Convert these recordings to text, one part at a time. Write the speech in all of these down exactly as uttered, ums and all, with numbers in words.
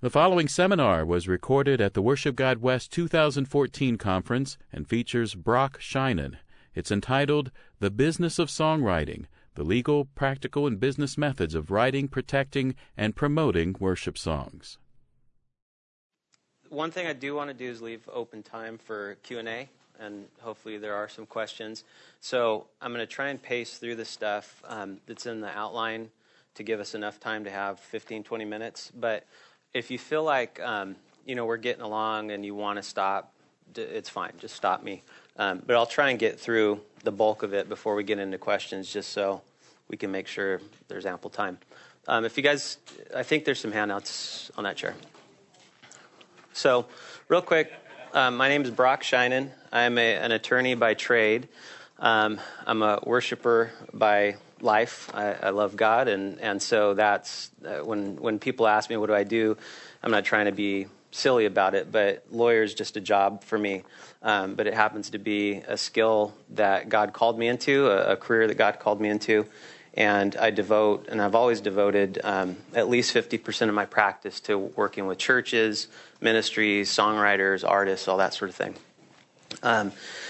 The following seminar was recorded at the Worship God West two thousand fourteen conference and features Brock Scheinen. It's entitled The Business of Songwriting, the Legal, Practical, and Business Methods of Writing, Protecting, and Promoting Worship Songs. One thing I do want to do is leave open time for Q and A, and hopefully there are some questions. So I'm going to try and pace through the stuff um, that's in the outline to give us enough time to have fifteen, twenty minutes. But if you feel like, um, you know, we're getting along and you want to stop, it's fine. Just stop me. Um, but I'll try and get through the bulk of it before we get into questions, just so we can make sure there's ample time. Um, if you guys, I think there's some handouts on that chair. So real quick, um, my name is Brock Scheinen. I'm a, an attorney by trade. Um, I'm a worshiper by life. I, I love God, and, and so that's uh, when when people ask me what do I do, I'm not trying to be silly about it, but lawyer is just a job for me. Um, but it happens to be a skill that God called me into, a, a career that God called me into, and I devote, and I've always devoted um, at least fifty percent of my practice to working with churches, ministries, songwriters, artists, all that sort of thing. Um,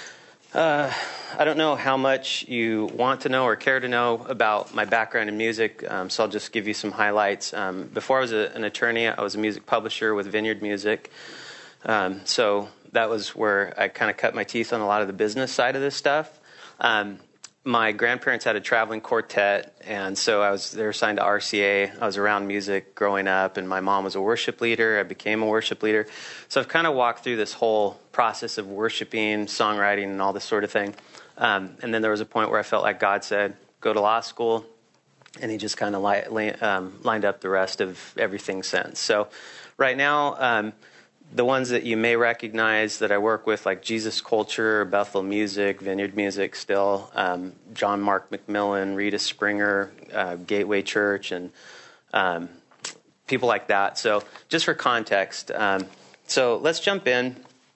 Uh, I don't know how much you want to know or care to know about my background in music, um, so I'll just give you some highlights. Um, before I was a, an attorney, I was a music publisher with Vineyard Music, um, so that was where I kind of cut my teeth on a lot of the business side of this stuff. Um, my grandparents had a traveling quartet, and so I was they were assigned to R C A. I was around music growing up, and my mom was a worship leader. I became a worship leader. So I've kind of walked through this whole process of worshiping, songwriting, and all this sort of thing. Um, and then there was a point where I felt like God said, go to law school, and he just kind of li- li- um, lined up the rest of everything since. So right now, um, the ones that you may recognize that I work with, like Jesus Culture, Bethel Music, Vineyard Music still, um, John Mark McMillan, Rita Springer, uh, Gateway Church, and um, people like that. So just for context, um, so let's jump in.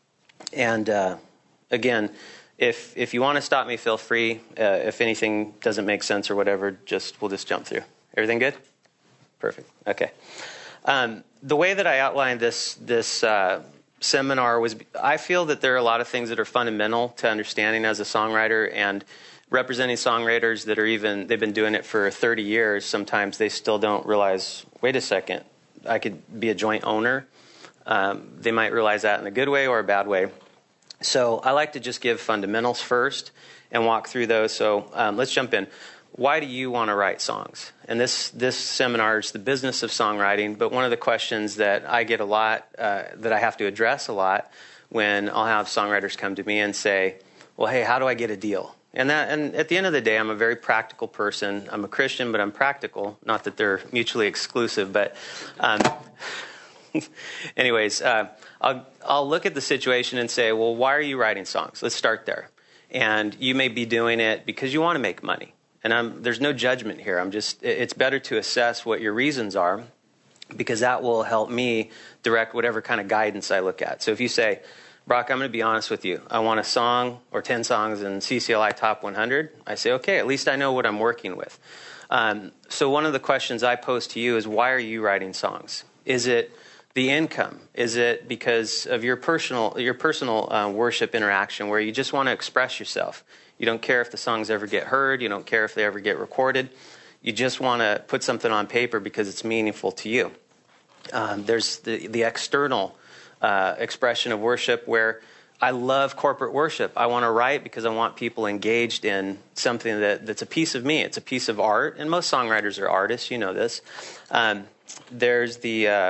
And uh, again, if if you want to stop me, feel free. Uh, if anything doesn't make sense or whatever, just we'll just jump through. Everything good? Perfect. Okay. Um, the way that I outlined this this uh, seminar was, I feel that there are a lot of things that are fundamental to understanding as a songwriter, and representing songwriters that are even, they've been doing it for thirty years, sometimes they still don't realize, wait a second, I could be a joint owner. Um, they might realize that in a good way or a bad way. So I like to just give fundamentals first and walk through those. So um, let's jump in. Why do you want to write songs? And this this seminar is the business of songwriting, but one of the questions that I get a lot, uh, that I have to address a lot when I'll have songwriters come to me and say, well, hey, how do I get a deal? And that, and at the end of the day, I'm a very practical person. I'm a Christian, but I'm practical. Not that they're mutually exclusive, but um, anyways, uh, I'll, I'll look at the situation and say, well, why are you writing songs? Let's start there. And you may be doing it because you want to make money. And I'm, there's no judgment here. I'm just, it's better to assess what your reasons are, because that will help me direct whatever kind of guidance I look at. So if you say, Brock, I'm going to be honest with you. I want a song or ten songs in C C L I Top one hundred. I say, okay, at least I know what I'm working with. Um, so one of the questions I pose to you is, why are you writing songs? Is it the income? Is it because of your personal your personal uh, worship interaction where you just want to express yourself? You don't care if the songs ever get heard. You don't care if they ever get recorded. You just want to put something on paper because it's meaningful to you. Um, there's the, the external uh, expression of worship where I love corporate worship. I want to write because I want people engaged in something that, that's a piece of me. It's a piece of art, and most songwriters are artists. You know this. Um, there's the... Uh,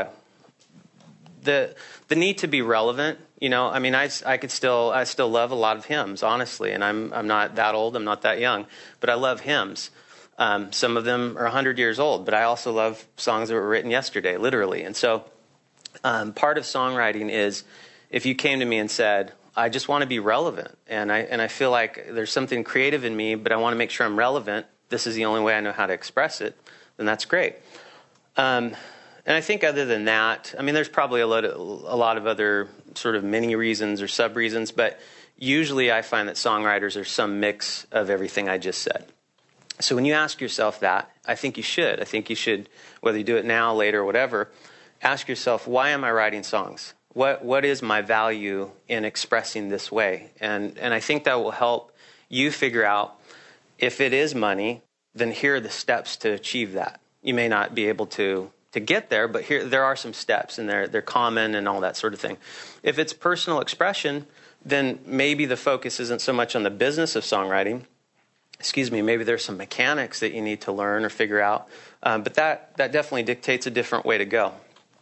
The the need to be relevant, you know, I mean, I, I could still, I still love a lot of hymns, honestly, and I'm I'm not that old, I'm not that young, but I love hymns. Um, some of them are one hundred years old, but I also love songs that were written yesterday, literally. And so um, part of songwriting is, if you came to me and said, I just want to be relevant, and I and I feel like there's something creative in me, but I want to make sure I'm relevant, this is the only way I know how to express it, then that's great. Um And I think other than that, I mean, there's probably a lot of, a lot of other sort of mini reasons or sub reasons, but usually I find that songwriters are some mix of everything I just said. So when you ask yourself that, I think you should. I think you should, whether you do it now, later, whatever, ask yourself, why am I writing songs? What what is my value in expressing this way? And and I think that will help you figure out, if it is money, then here are the steps to achieve that. You may not be able to to get there, but here there are some steps, and they're they're common and all that sort of thing. If it's personal expression, then maybe the focus isn't so much on the business of songwriting. Excuse me, maybe there's some mechanics that you need to learn or figure out. Um, but that that definitely dictates a different way to go.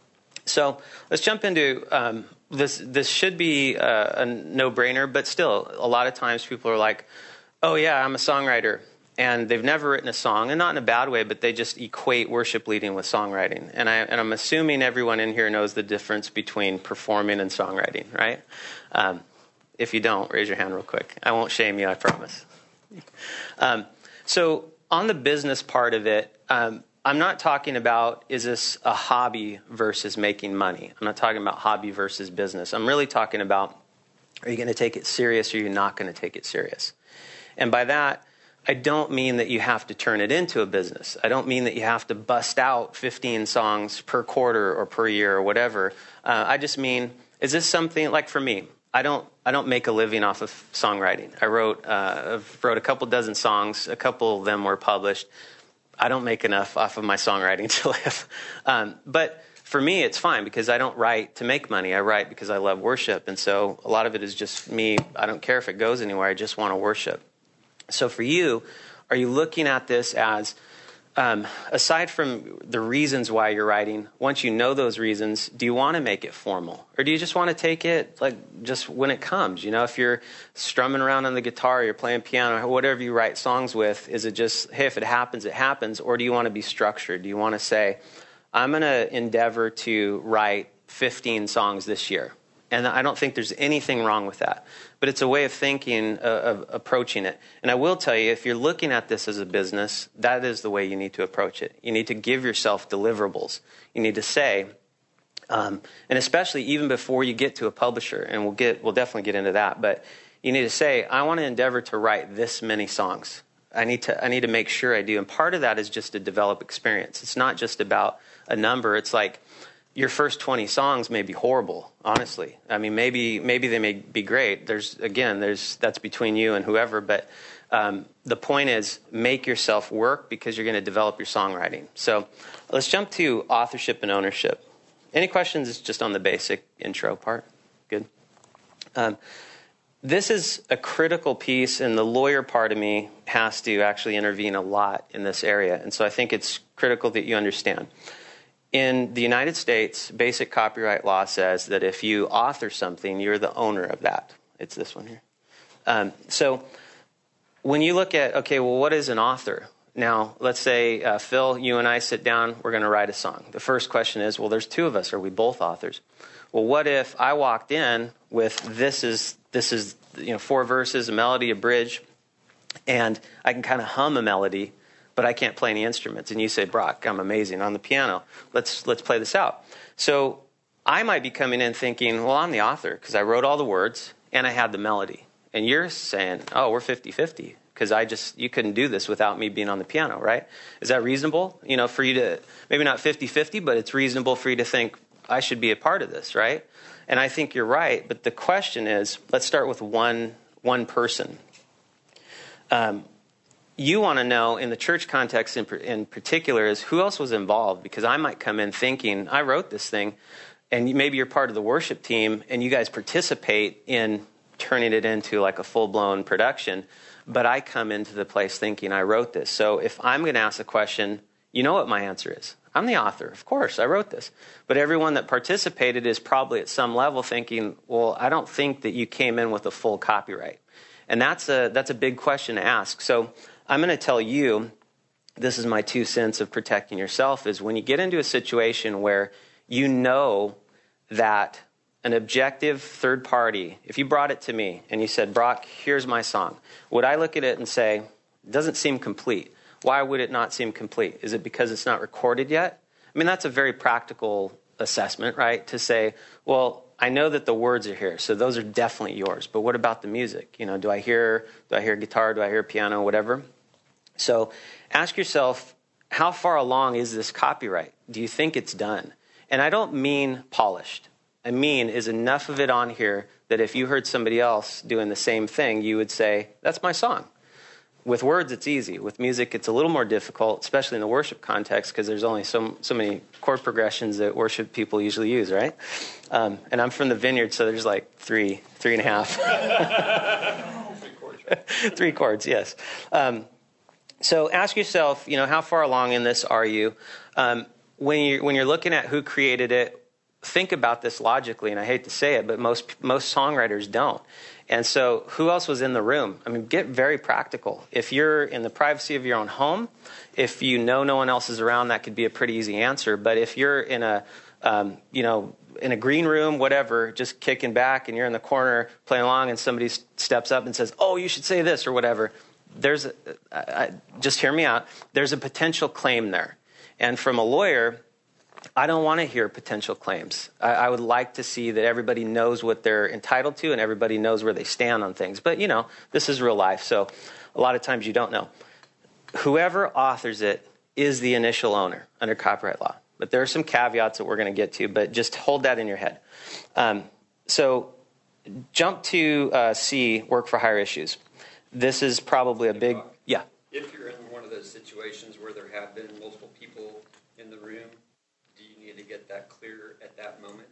So let's jump into um, this. This should be uh, a no-brainer, but still, a lot of times people are like, oh, yeah, I'm a songwriter. And they've never written a song, and not in a bad way, but they just equate worship leading with songwriting. And, I, and I'm assuming everyone in here knows the difference between performing and songwriting, right? Um, if you don't, raise your hand real quick. I won't shame you, I promise. Um, so on the business part of it, um, I'm not talking about, is this a hobby versus making money? I'm not talking about hobby versus business. I'm really talking about, are you going to take it serious or are you not going to take it serious? And by that, I don't mean that you have to turn it into a business. I don't mean that you have to bust out fifteen songs per quarter or per year or whatever. Uh, I just mean, is this something, like for me, I don't I don't make a living off of songwriting. I wrote uh, wrote a couple dozen songs. A couple of them were published. I don't make enough off of my songwriting to live. Um, but for me, it's fine because I don't write to make money. I write because I love worship. And so a lot of it is just me. I don't care if it goes anywhere. I just want to worship. So for you, are you looking at this as, um, aside from the reasons why you're writing, once you know those reasons, do you want to make it formal? Or do you just want to take it like just when it comes? You know, if you're strumming around on the guitar, you're playing piano, or whatever you write songs with, is it just, hey, if it happens, it happens? Or do you want to be structured? Do you want to say, I'm going to endeavor to write fifteen songs this year? And I don't think there's anything wrong with that. But it's a way of thinking, uh, of approaching it. And I will tell you, if you're looking at this as a business, that is the way you need to approach it. You need to give yourself deliverables. You need to say, um, and especially even before you get to a publisher, and we'll get, we'll definitely get into that, but you need to say, I want to endeavor to write this many songs. I need to, I need to make sure I do. And part of that is just to develop experience. It's not just about a number. It's like, your first twenty songs may be horrible, honestly. I mean, maybe maybe they may be great. There's again, there's that's between you and whoever. But um, the point is, make yourself work because you're going to develop your songwriting. So let's jump to authorship and ownership. Any questions just on the basic intro part? Good. Um, this is a critical piece, and the lawyer part of me has to actually intervene a lot in this area. And so I think it's critical that you understand. In the United States, basic copyright law says that if you author something, you're the owner of that. It's this one here. Um, so when you look at, okay, well, what is an author? Now, let's say, uh, Phil, you and I sit down, we're going to write a song. The first question is, well, there's two of us. Are we both authors? Well, what if I walked in with this is, this is you know, four verses, a melody, a bridge, and I can kind of hum a melody, but I can't play any instruments. And you say, Brock, I'm amazing on the piano. Let's let's play this out. So I might be coming in thinking, well, I'm the author because I wrote all the words and I had the melody. And you're saying, oh, we're fifty-fifty because I just, you couldn't do this without me being on the piano, right? Is that reasonable? You know, for you to, maybe not fifty-fifty, but it's reasonable for you to think, I should be a part of this, right? And I think you're right. But the question is, let's start with one one person. Um, You want to know, in the church context in, in particular, is who else was involved? Because I might come in thinking, I wrote this thing, and maybe you're part of the worship team, and you guys participate in turning it into like a full-blown production, but I come into the place thinking I wrote this. So if I'm going to ask a question, you know what my answer is. I'm the author. Of course, I wrote this. But everyone that participated is probably at some level thinking, well, I don't think that you came in with a full copyright. And that's a that's a big question to ask. So I'm going to tell you, this is my two cents of protecting yourself, is when you get into a situation where you know that an objective third party, if you brought it to me and you said, Brock, here's my song, would I look at it and say, it doesn't seem complete? Why would it not seem complete? Is it because it's not recorded yet? I mean, that's a very practical assessment, right? To say, well, I know that the words are here, so those are definitely yours. But what about the music? You know, do I hear, do I hear guitar? Do I hear piano? Whatever. So ask yourself, how far along is this copyright? Do you think it's done? And I don't mean polished. I mean is enough of it on here that if you heard somebody else doing the same thing, you would say, that's my song. With words, it's easy. With music, it's a little more difficult, especially in the worship context, because there's only so so many chord progressions that worship people usually use, right? Um, and I'm from the Vineyard, so there's like three, three and a half. Three chords, right? Three chords, yes. Um, so ask yourself, you know, how far along in this are you? Um, when you when you're looking at who created it, think about this logically, and I hate to say it, but most most songwriters don't. And so who else was in the room? I mean, get very practical. If you're in the privacy of your own home, if you know no one else is around, that could be a pretty easy answer. But if you're in a, um, you know, in a green room, whatever, just kicking back and you're in the corner playing along and somebody steps up and says, oh, you should say this or whatever, there's a, I, I, just hear me out. There's a potential claim there. And from a lawyer, I don't want to hear potential claims. I, I would like to see that everybody knows what they're entitled to and everybody knows where they stand on things. But, you know, this is real life, so a lot of times you don't know. Whoever authors it is the initial owner under copyright law. But there are some caveats that we're going to get to, but just hold that in your head. Um, so jump to uh, C, work for hire issues. This is probably a big, yeah. If you're in one of those situations where there have been multiple people in the room, to get that clear at that moment?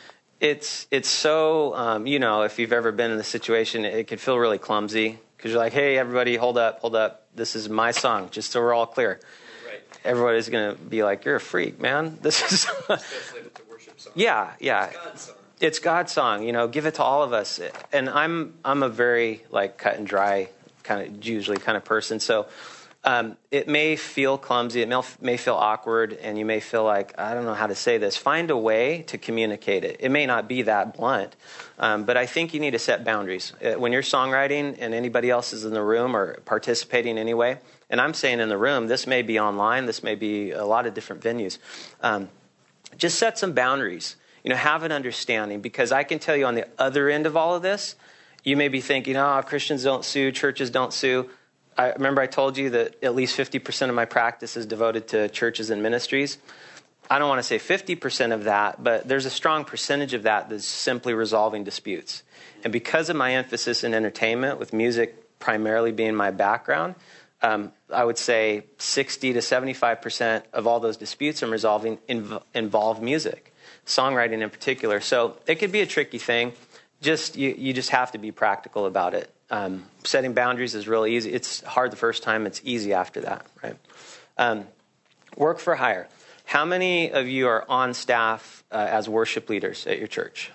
It's it's so, um, you know, if you've ever been in the situation, it can feel really clumsy because you're like, hey, everybody, hold up, hold up. This is my song, just so we're all clear. Right. Everybody's going to be like, you're a freak, man. This is... Especially if it's a worship song. Yeah, yeah. It's God's song. It's God's song, you know, give it to all of us. And I'm I'm a very, like, cut and dry kind of, usually kind of person, so... Um, it may feel clumsy, it may, may feel awkward, and you may feel like, I don't know how to say this. Find a way to communicate it. It may not be that blunt, um, but I think you need to set boundaries. When you're songwriting and anybody else is in the room or participating anyway, and I'm saying in the room, this may be online, this may be a lot of different venues, um, just set some boundaries. You know, have an understanding, because I can tell you on the other end of all of this, you may be thinking, oh, Christians don't sue, churches don't sue. I remember I told you that at least fifty percent of my practice is devoted to churches and ministries. I don't want to say fifty percent of that, but there's a strong percentage of that that's simply resolving disputes. And because of my emphasis in entertainment, with music primarily being my background, um, I would say sixty to seventy-five percent of all those disputes I'm resolving inv- involve music, songwriting in particular. So it could be a tricky thing. Just you, you just have to be practical about it. Um, setting boundaries is really easy. It's hard the first time. It's easy after that, right? Um, work for hire. How many of you are on staff uh, as worship leaders at your church?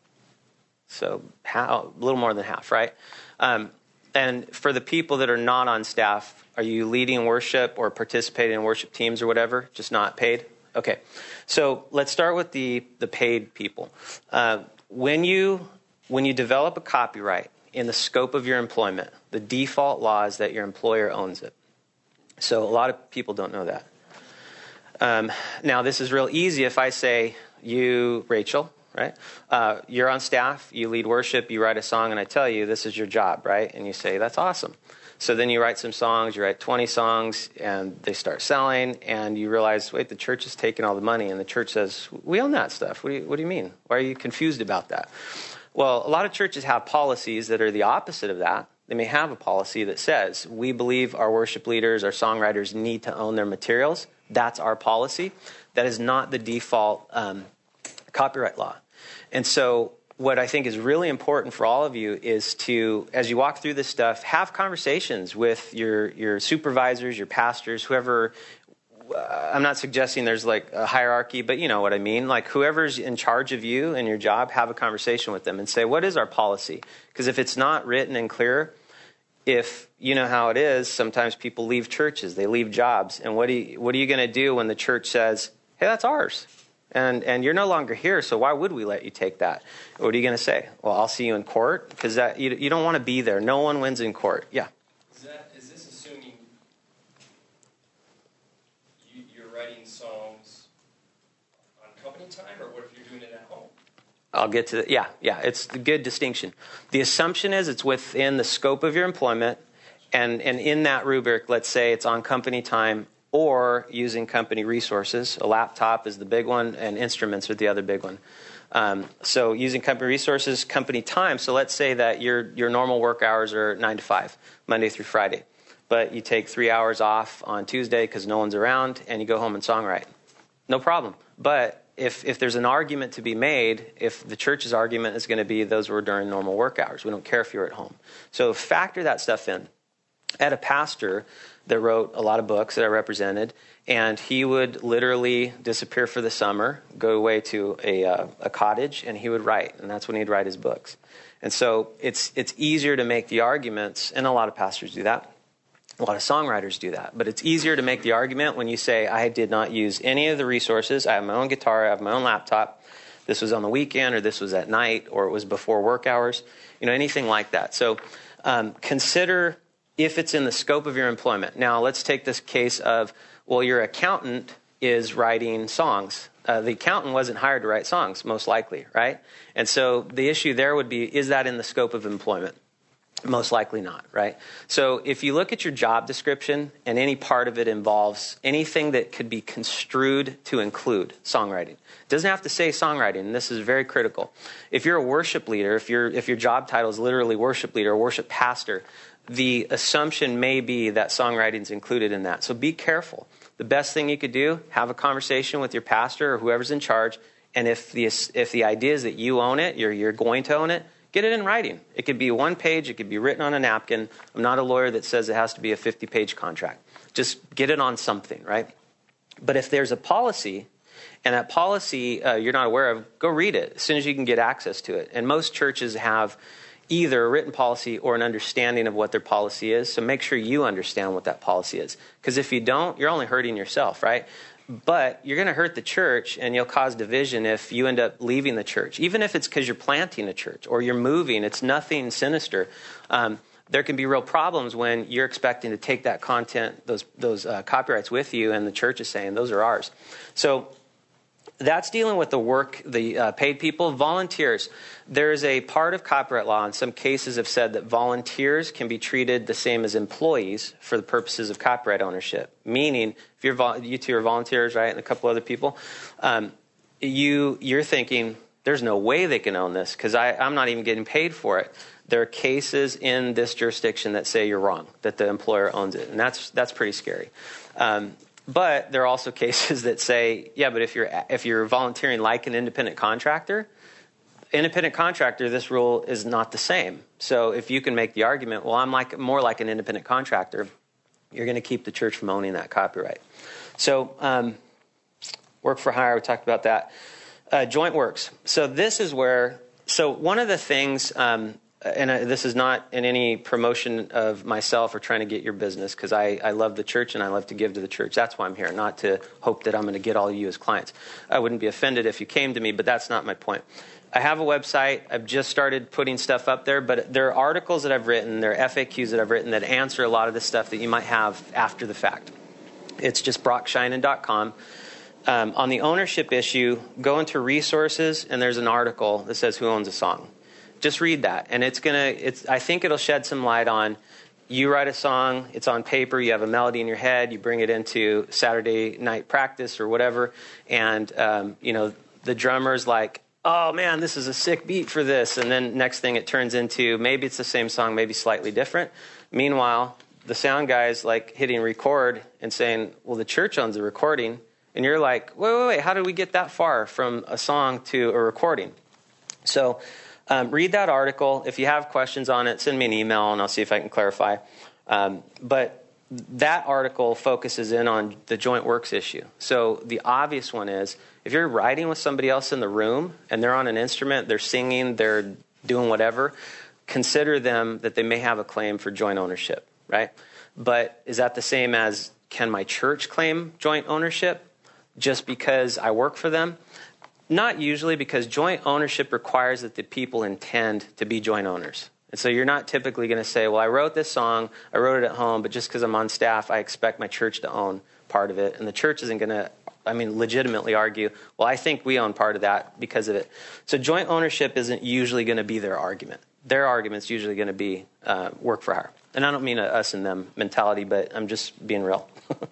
So how, a little more than half, right? Um, and for the people that are not on staff, are you leading worship or participating in worship teams or whatever, just not paid? Okay. So let's start with the, the paid people. Uh, when you when you develop a copyright, in the scope of your employment, the default law is that your employer owns it. So a lot of people don't know that. Um, now, this is real easy if I say, you, Rachel, right? Uh, you're on staff, you lead worship, you write a song, and I tell you, this is your job, right? And you say, that's awesome. So then you write some songs, you write twenty songs, and they start selling, and you realize, wait, the church is taking all the money, and the church says, we own that stuff. What do you, what do you mean? Why are you confused about that? Well, a lot of churches have policies that are the opposite of that. They may have a policy that says, we believe our worship leaders, our songwriters need to own their materials. That's our policy. That is not the default um, copyright law. And so what I think is really important for all of you is to, as you walk through this stuff, have conversations with your, your supervisors, your pastors, whoever. Uh, I'm not suggesting there's like a hierarchy, but you know what I mean. Like whoever's in charge of you and your job, have a conversation with them and say, what is our policy? Because if it's not written and clear, if you know how it is, sometimes people leave churches, they leave jobs. And what, do you, what are you going to do when the church says, hey, that's ours? And and you're no longer here, so why would we let you take that? What are you going to say? Well, I'll see you in court? Because that you, you don't want to be there. No one wins in court. Yeah. Is that is this assuming you, you're writing songs on company time, or what if you're doing it at home? I'll get to that. Yeah, yeah, it's a good distinction. The assumption is it's within the scope of your employment, and, and in that rubric, let's say it's on company time, or using company resources. A laptop is the big one, and instruments are the other big one. Um, so using company resources, company time. So let's say that your your normal work hours are nine to five, Monday through Friday. But you take three hours off on Tuesday because no one's around, and you go home and songwrite. No problem. But if if there's an argument to be made, if the church's argument is going to be those were during normal work hours, we don't care if you're at home. So factor that stuff in. I had a pastor that wrote a lot of books that I represented, and he would literally disappear for the summer, go away to a uh, a cottage, and he would write, and that's when he'd write his books. And so it's it's easier to make the arguments, and a lot of pastors do that. A lot of songwriters do that. But it's easier to make the argument when you say, I did not use any of the resources. I have my own guitar. I have my own laptop. This was on the weekend, or this was at night, or it was before work hours. You know, anything like that. So um, consider if it's in the scope of your employment. Now, let's take this case of, well, your accountant is writing songs. Uh, the accountant wasn't hired to write songs, most likely, right? And so the issue there would be, is that in the scope of employment? Most likely not, right? So if you look at your job description and any part of it involves anything that could be construed to include songwriting. It doesn't have to say songwriting, and this is very critical. If you're a worship leader, if you're if your job title is literally worship leader or worship pastor, the assumption may be that songwriting is included in that. So be careful. The best thing you could do, have a conversation with your pastor or whoever's in charge, and if the if the idea is that you own it, you're you're going to own it, get it in writing. It could be one page. It could be written on a napkin. I'm not a lawyer that says it has to be a fifty-page contract. Just get it on something, right? But if there's a policy, and that policy uh, you're not aware of, go read it as soon as you can get access to it. And most churches have either a written policy or an understanding of what their policy is. So make sure you understand what that policy is. Because if you don't, you're only hurting yourself, right? But you're going to hurt the church, and you'll cause division if you end up leaving the church. Even if it's because you're planting a church or you're moving, it's nothing sinister. Um, there can be real problems when you're expecting to take that content, those those uh, copyrights with you, and the church is saying, those are ours. So that's dealing with the work, the uh, paid people. Volunteers. There's a part of copyright law, and some cases have said that volunteers can be treated the same as employees for the purposes of copyright ownership. Meaning, if you're vol- you two are volunteers, right, and a couple other people, um, you you're thinking there's no way they can own this because I'm not even getting paid for it. There are cases in this jurisdiction that say you're wrong, that the employer owns it, and that's that's pretty scary. Um, But there are also cases that say, yeah, but if you're if you're volunteering like an independent contractor, independent contractor, this rule is not the same. So if you can make the argument, well, I'm like more like an independent contractor, you're going to keep the church from owning that copyright. So um, work for hire, we talked about that. Uh, joint works. So this is where, so one of the things, um, and I, this is not in any promotion of myself or trying to get your business, because I, I love the church and I love to give to the church. That's why I'm here, not to hope that I'm going to get all of you as clients. I wouldn't be offended if you came to me, but that's not my point. I have a website. I've just started putting stuff up there, but there are articles that I've written, there are F A Qs that I've written that answer a lot of the stuff that you might have after the fact. It's just brock sheinin dot com. Um, on the ownership issue, go into resources, and there's an article that says who owns a song. Just read that, and it's gonna. It's. I think it'll shed some light on. You write a song. It's on paper. You have a melody in your head. You bring it into Saturday night practice or whatever, and um, you know the drummer's like, "Oh man, this is a sick beat for this," and then next thing it turns into maybe it's the same song, maybe slightly different. Meanwhile, the sound guy's like hitting record and saying, "Well, the church owns the recording," and you're like, "Wait, wait, wait! How did we get that far from a song to a recording?" So. Um, read that article. If you have questions on it, send me an email and I'll see if I can clarify. Um, but that article focuses in on the joint works issue. So the obvious one is if you're writing with somebody else in the room and they're on an instrument, they're singing, they're doing whatever, consider them that they may have a claim for joint ownership, right? But is that the same as can my church claim joint ownership just because I work for them? Not usually, because joint ownership requires that the people intend to be joint owners. And so you're not typically going to say, well, I wrote this song, I wrote it at home, but just because I'm on staff, I expect my church to own part of it. And the church isn't going to, I mean, legitimately argue, well, I think we own part of that because of it. So joint ownership isn't usually going to be their argument. Their argument's usually going to be uh, work for hire. And I don't mean a us and them mentality, but I'm just being real.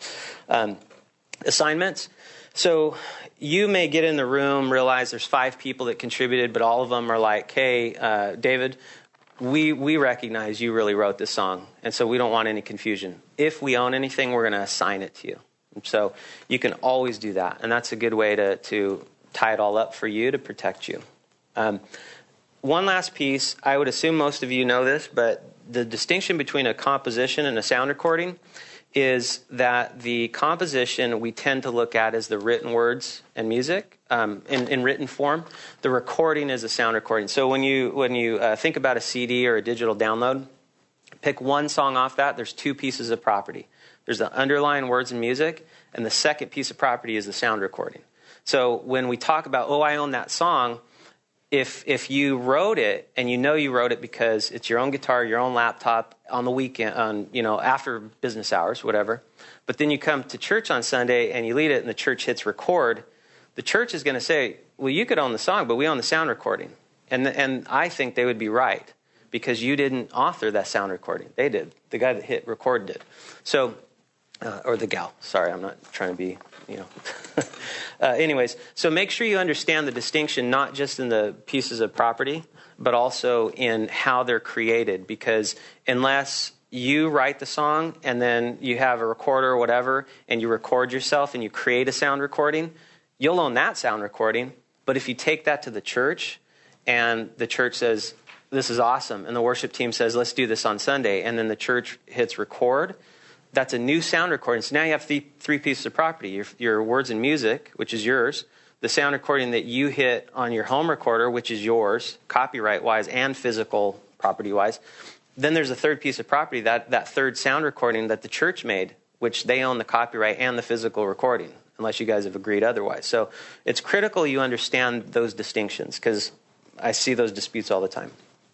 um, assignments. So you may get in the room, realize there's five people that contributed, but all of them are like, hey, uh, David, we we recognize you really wrote this song, and so we don't want any confusion. If we own anything, we're going to assign it to you. So you can always do that, and that's a good way to, to tie it all up for you to protect you. Um, one last piece, I would assume most of you know this, but the distinction between a composition and a sound recording is that the composition we tend to look at as the written words and music um, in, in written form. The recording is a sound recording. So when you when you uh, think about a C D or a digital download, pick one song off that. There's two pieces of property. There's the underlying words and music, and the second piece of property is the sound recording. So when we talk about, oh, I own that song, if if you wrote it and you know you wrote it because it's your own guitar, your own laptop on the weekend, on you know after business hours, whatever, but then you come to church on Sunday and you lead it and the church hits record, the church is going to say, well, you could own the song, but we own the sound recording. And and I think they would be right because you didn't author that sound recording. They did. The guy that hit record did. So, uh, or the gal. Sorry, I'm not trying to be, you know. uh, anyways, so make sure you understand the distinction, not just in the pieces of property, but also in how they're created. Because unless you write the song and then you have a recorder or whatever, and you record yourself and you create a sound recording, you'll own that sound recording. But if you take that to the church and the church says, this is awesome, and the worship team says, let's do this on Sunday, and then the church hits record, that's a new sound recording. So now you have the three pieces of property, your, your words and music, which is yours, the sound recording that you hit on your home recorder, which is yours, copyright-wise and physical property-wise. Then there's a third piece of property, that, that third sound recording that the church made, which they own the copyright and the physical recording, unless you guys have agreed otherwise. So it's critical you understand those distinctions, because I see those disputes all the time.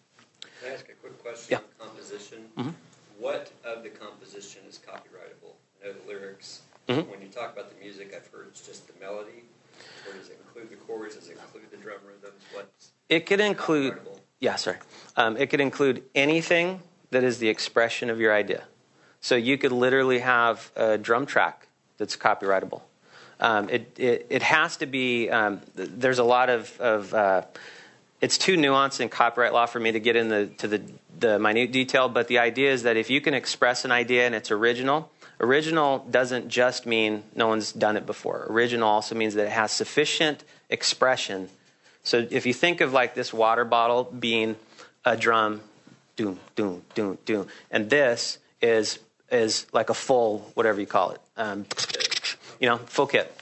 Can I ask a quick question Yeah. on composition? Mm-hmm. What of the composition is copyrightable? I know the lyrics. Mm-hmm. When you talk about the music, I've heard it's just the melody. Or does it include the chords? Does it include the drum rhythms? What's It could include, copyrightable? yeah, sorry. Um, it could include anything that is the expression of your idea. So you could literally have a drum track that's copyrightable. Um, it, it it has to be, um, th- there's a lot of, of uh, it's too nuanced in copyright law for me to get into the, the, the minute detail, but the idea is that if you can express an idea and it's original, original doesn't just mean no one's done it before. Original also means that it has sufficient expression. So if you think of like this water bottle being a drum, doom, doom, doom, doom, and this is is like a full, whatever you call it, um, you know, full kit.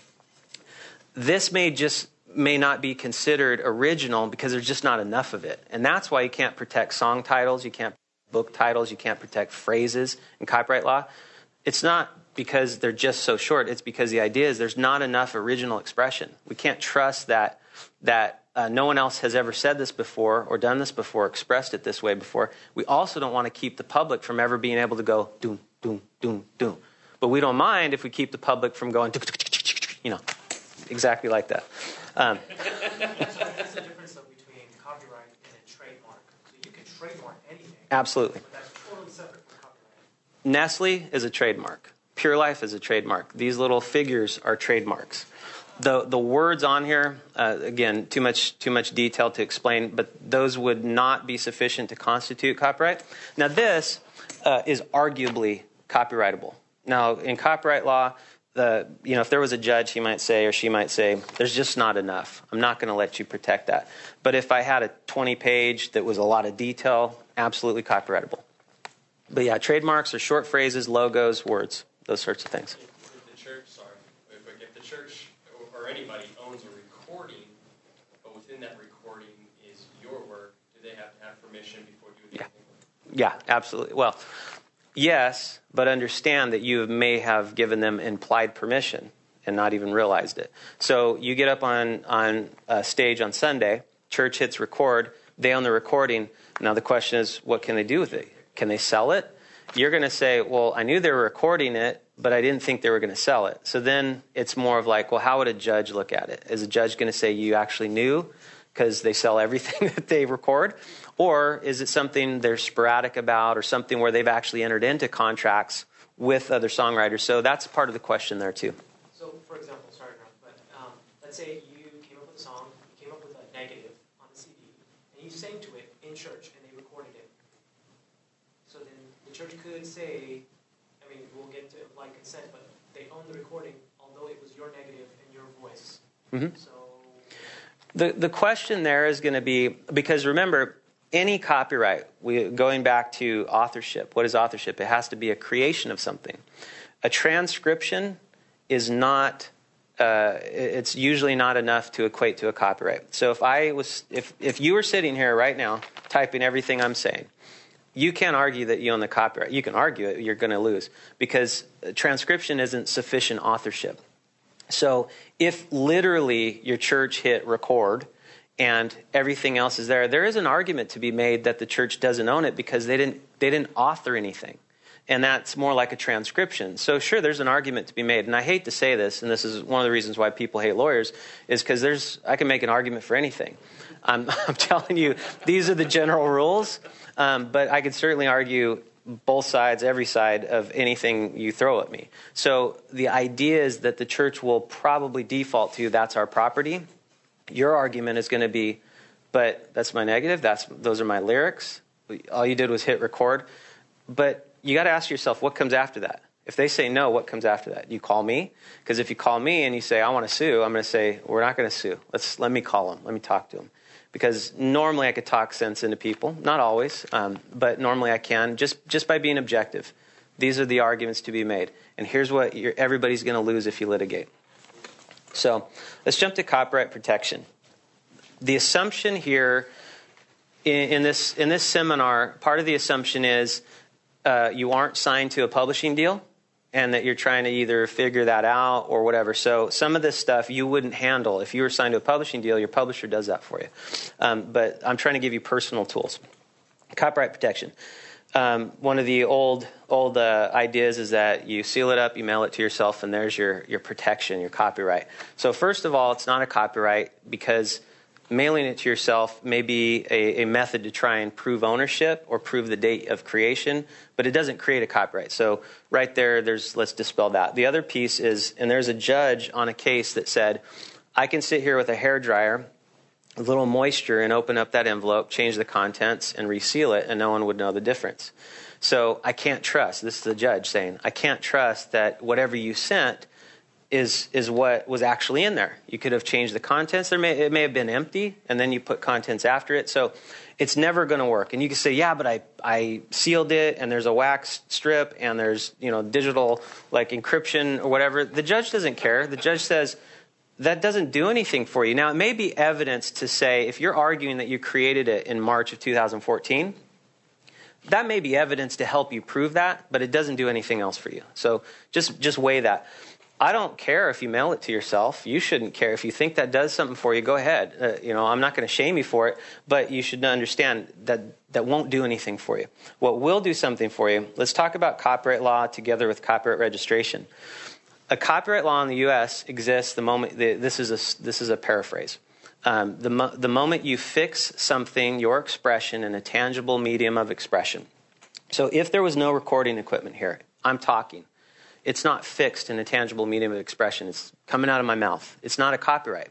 This may just may not be considered original because there's just not enough of it. And that's why you can't protect song titles, you can't book titles, you can't protect phrases in copyright law. It's not because they're just so short. It's because the idea is there's not enough original expression. We can't trust that that uh, no one else has ever said this before or done this before, expressed it this way before. We also don't want to keep the public from ever being able to go doom, doom, doom, doom. But we don't mind if we keep the public from going, you know, exactly like that. Um, That's the difference though between copyright and a trademark. So you can trademark anything. absolutely. But that's totally separate from copyright. Nestle is a trademark. Pure Life is a trademark. These little figures are trademarks. The the words on here, uh, again, too much too much detail to explain, but those would not be sufficient to constitute copyright. Now this uh, is arguably copyrightable. Now in copyright law, the you know if there was a judge, he might say or she might say, there's just not enough. I'm not going to let you protect that. But if I had a twenty page that was a lot of detail, absolutely copyrightable. But yeah, trademarks are short phrases, logos, words, those sorts of things. If, if the church, sorry, if, if the church or, or anybody owns a recording, but within that recording is your work, do they have to have permission before doing Yeah. anything? Yeah, absolutely. Well, yes, but understand that you may have given them implied permission and not even realized it. So you get up on, on a stage on Sunday, church hits record, they own the recording. Now the question is, what can they do with it? Can they sell it? You're going to say, well, I knew they were recording it, but I didn't think they were going to sell it. So then it's more of like, well, how would a judge look at it? Is a judge going to say you actually knew because they sell everything that they record? Or is it something they're sporadic about, or something where they've actually entered into contracts with other songwriters? So that's part of the question there too. So, for example, sorry, Ron, but um, let's say you came up with a song, you came up with a negative on the C D, and you sang to it in church, and they recorded it. So then the church could say, I mean, we'll get to implied consent, but they own the recording, although it was your negative and your voice. Mm-hmm. So The the question there is going to be, because remember, any copyright, we, going back to authorship, what is authorship? It has to be a creation of something. A transcription is not, uh, it's usually not enough to equate to a copyright. So if I was, if, if you were sitting here right now typing everything I'm saying, you can't argue that you own the copyright. You can argue it, you're going to lose, because transcription isn't sufficient authorship. So if literally your church hit record and everything else is there, there is an argument to be made that the church doesn't own it because they didn't they didn't author anything. And that's more like a transcription. So sure, there's an argument to be made. And I hate to say this, and this is one of the reasons why people hate lawyers, is because there's I can make an argument for anything. I'm, I'm telling you, these are the general rules. Um, but I could certainly argue both sides, every side of anything you throw at me. So the idea is that the church will probably default to that's our property. Your argument is going to be, but that's my negative. That's those are my lyrics. All you did was hit record. But you got to ask yourself, what comes after that? If they say no, what comes after that? You call me? Because if you call me and you say, I want to sue, I'm going to say, we're not going to sue. Let's let me call them. Let me talk to them. Because normally I could talk sense into people. Not always, um, but normally I can, just, just by being objective. These are the arguments to be made. And here's what you're, everybody's going to lose if you litigate. So let's jump to copyright protection. The assumption here in, in, this, in this seminar, part of the assumption is uh, you aren't signed to a publishing deal, and that you're trying to either figure that out or whatever. So some of this stuff you wouldn't handle. If you were signed to a publishing deal, your publisher does that for you. Um, but I'm trying to give you personal tools. Copyright protection. Um, one of the old old uh, ideas is that you seal it up, you mail it to yourself, and there's your, your protection, your copyright. So first of all, it's not a copyright because mailing it to yourself may be a, a method to try and prove ownership or prove the date of creation, but it doesn't create a copyright. So right there, there's let's dispel that. The other piece is, and there's a judge on a case that said, I can sit here with a hairdryer, a little moisture, and open up that envelope, change the contents, and reseal it, and no one would know the difference. So I can't trust, this is the judge saying, I can't trust that whatever you sent is is what was actually in there. You could have changed the contents. There may it may have been empty, and then you put contents after it. So it's never going to work. And you can say, yeah, but I, I sealed it, and there's a wax strip, and there's you know digital like encryption or whatever. The judge doesn't care. The judge says that doesn't do anything for you. Now, it may be evidence to say if you're arguing that you created it in March of two thousand fourteen, that may be evidence to help you prove that, but it doesn't do anything else for you. So just just weigh that. I don't care if you mail it to yourself. You shouldn't care. If you think that does something for you, go ahead. Uh, you know, I'm not going to shame you for it, but you should understand that that won't do anything for you. What will do something for you, let's talk about copyright law together with copyright registration. A copyright law in the U S exists the moment, the, this is a, this is a paraphrase. Um, the, mo- the moment you fix something, your expression, in a tangible medium of expression. So if there was no recording equipment here, I'm talking. It's not fixed in a tangible medium of expression. It's coming out of my mouth. It's not a copyright.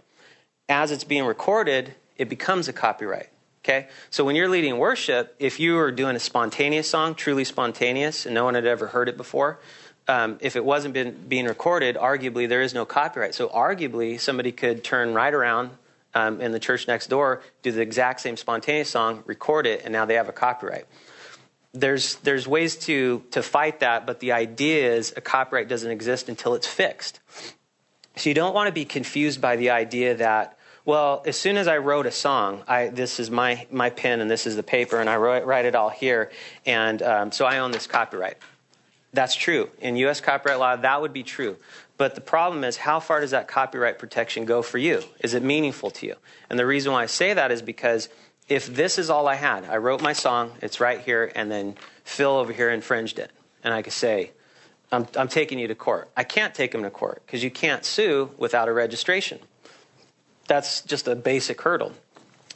As it's being recorded, it becomes a copyright. Okay? So when you're leading worship, if you were doing a spontaneous song, truly spontaneous, and no one had ever heard it before, um, if it wasn't been, being recorded, arguably there is no copyright. So arguably somebody could turn right around um, in the church next door, do the exact same spontaneous song, record it, and now they have a copyright. There's there's ways to, to fight that, but the idea is a copyright doesn't exist until it's fixed. So you don't want to be confused by the idea that, well, as soon as I wrote a song, I this is my, my pen and this is the paper, and I wrote, write it all here, and um, so I own this copyright. That's true. In U S copyright law, that would be true. But the problem is, how far does that copyright protection go for you? Is it meaningful to you? And the reason why I say that is because if this is all I had, I wrote my song, it's right here, and then Phil over here infringed it. And I could say, I'm, I'm taking you to court. I can't take him to court because you can't sue without a registration. That's just a basic hurdle.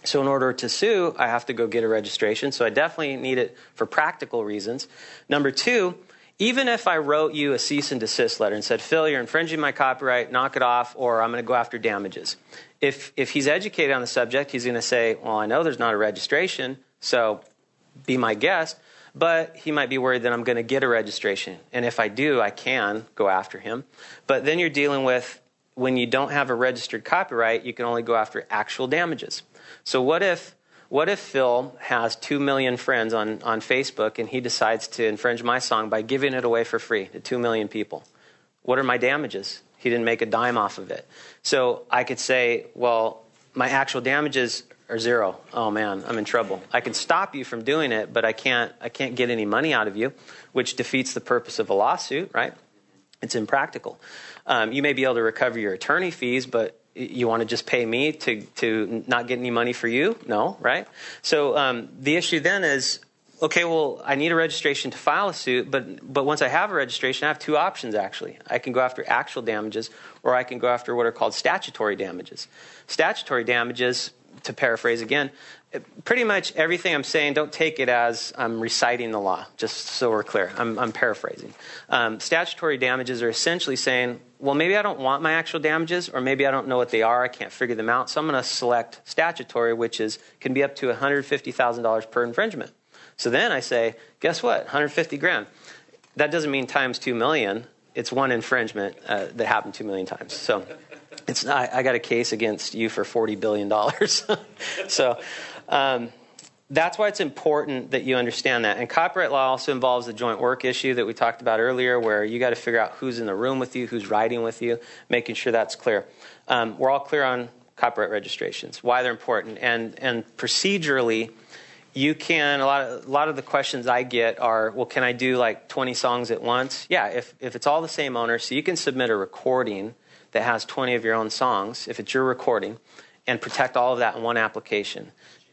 So in order to sue, I have to go get a registration. So I definitely need it for practical reasons. Number two, even if I wrote you a cease and desist letter and said, Phil, you're infringing my copyright, knock it off, or I'm going to go after damages. If if he's educated on the subject, he's going to say, well, I know there's not a registration, so be my guest. But he might be worried that I'm going to get a registration. And if I do, I can go after him. But then you're dealing with, when you don't have a registered copyright, you can only go after actual damages. So what if what if Phil has two million friends on, on Facebook and he decides to infringe my song by giving it away for free to two million people? What are my damages? He didn't make a dime off of it. So I could say, well, my actual damages are zero. Oh man, I'm in trouble. I can stop you from doing it, but I can't I can't get any money out of you, which defeats the purpose of a lawsuit, right? It's impractical. Um, you may be able to recover your attorney fees, but you want to just pay me to, to not get any money for you? No, right? So um, the issue then is, okay, well, I need a registration to file a suit, but but once I have a registration, I have two options, actually. I can go after actual damages, or I can go after what are called statutory damages. Statutory damages, to paraphrase again, pretty much everything I'm saying, don't take it as I'm reciting the law, just so we're clear. I'm, I'm paraphrasing. Um, statutory damages are essentially saying, well, maybe I don't want my actual damages, or maybe I don't know what they are. I can't figure them out. So I'm going to select statutory, which is can be up to one hundred fifty thousand dollars per infringement. So then I say, guess what? one hundred fifty grand. That doesn't mean times two million. It's one infringement uh, that happened two million times. So it's not, I got a case against you for forty billion dollars. So um, that's why it's important that you understand that. And copyright law also involves the joint work issue that we talked about earlier, where you got to figure out who's in the room with you, who's writing with you, making sure that's clear. Um, we're all clear on copyright registrations, why they're important. And, and procedurally, you can, a lot of, a lot of the questions I get are, well, can I do like twenty songs at once? Yeah, if, if it's all the same owner, so you can submit a recording that has twenty of your own songs, if it's your recording, and protect all of that in one application.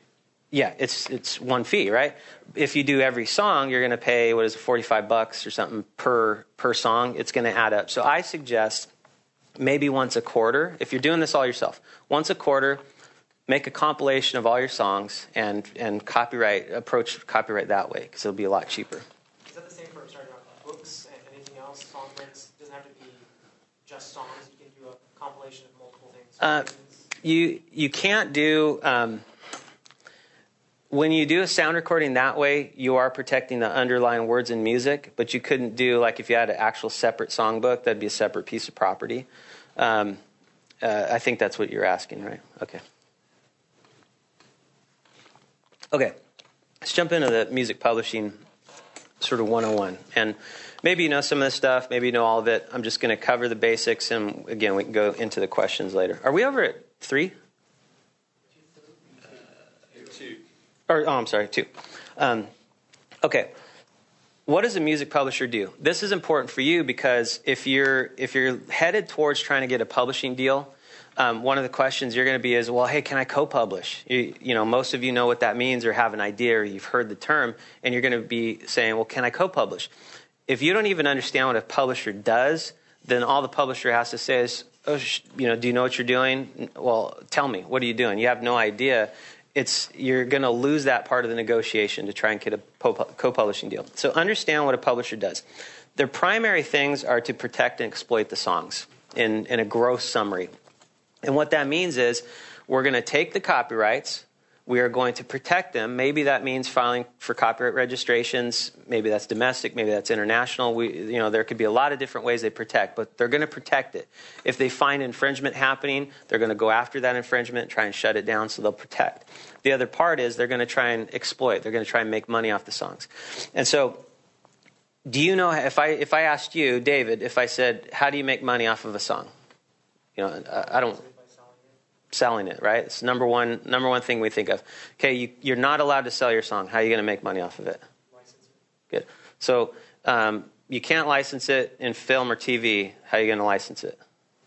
Yeah, it's it's one fee, right? If you do every song, you're going to pay, what is it, forty-five bucks or something per per song. It's going to add up. So I suggest maybe once a quarter, if you're doing this all yourself, once a quarter, make a compilation of all your songs and and copyright approach copyright that way, because it'll be a lot cheaper. Is that the same for starting off books and anything else? Song breaks? It doesn't have to be just songs. You can do a compilation of multiple things. Uh, you you can't do. Um, When you do a sound recording that way, you are protecting the underlying words and music, but you couldn't do, like if you had an actual separate songbook, that'd be a separate piece of property. Um, uh, I think that's what you're asking, right? Okay. Okay, let's jump into the music publishing sort of one oh one. And maybe you know some of this stuff, maybe you know all of it. I'm just going to cover the basics, and again, we can go into the questions later. Are we over at three? Or, oh, I'm sorry, two. Um, okay. What does a music publisher do? This is important for you because if you're if you're headed towards trying to get a publishing deal, um, one of the questions you're going to be is, well, hey, can I co-publish? You, you know, most of you know what that means or have an idea or you've heard the term, and you're going to be saying, well, can I co-publish? If you don't even understand what a publisher does, then all the publisher has to say is, oh, sh- you know, do you know what you're doing? Well, tell me, what are you doing? You have no idea. It's you're going to lose that part of the negotiation to try and get a co-publishing deal. So understand what a publisher does. Their primary things are to protect and exploit the songs in, in a gross summary. And what that means is we're going to take the copyrights. We are going to protect them. Maybe that means filing for copyright registrations. Maybe that's domestic. Maybe that's international. We, you know, there could be a lot of different ways they protect, but they're going to protect it. If they find infringement happening, they're going to go after that infringement, try and shut it down, so they'll protect. The other part is they're going to try and exploit. They're going to try and make money off the songs. And so, do you know if I if I asked you, David, if I said, how do you make money off of a song? You know, I, I don't. Selling it, right? It's number one number one thing we think of. Okay, you, you're not allowed to sell your song. How are you going to make money off of it? License it. Good. So um, you can't license it in film or T V. How are you going to license it?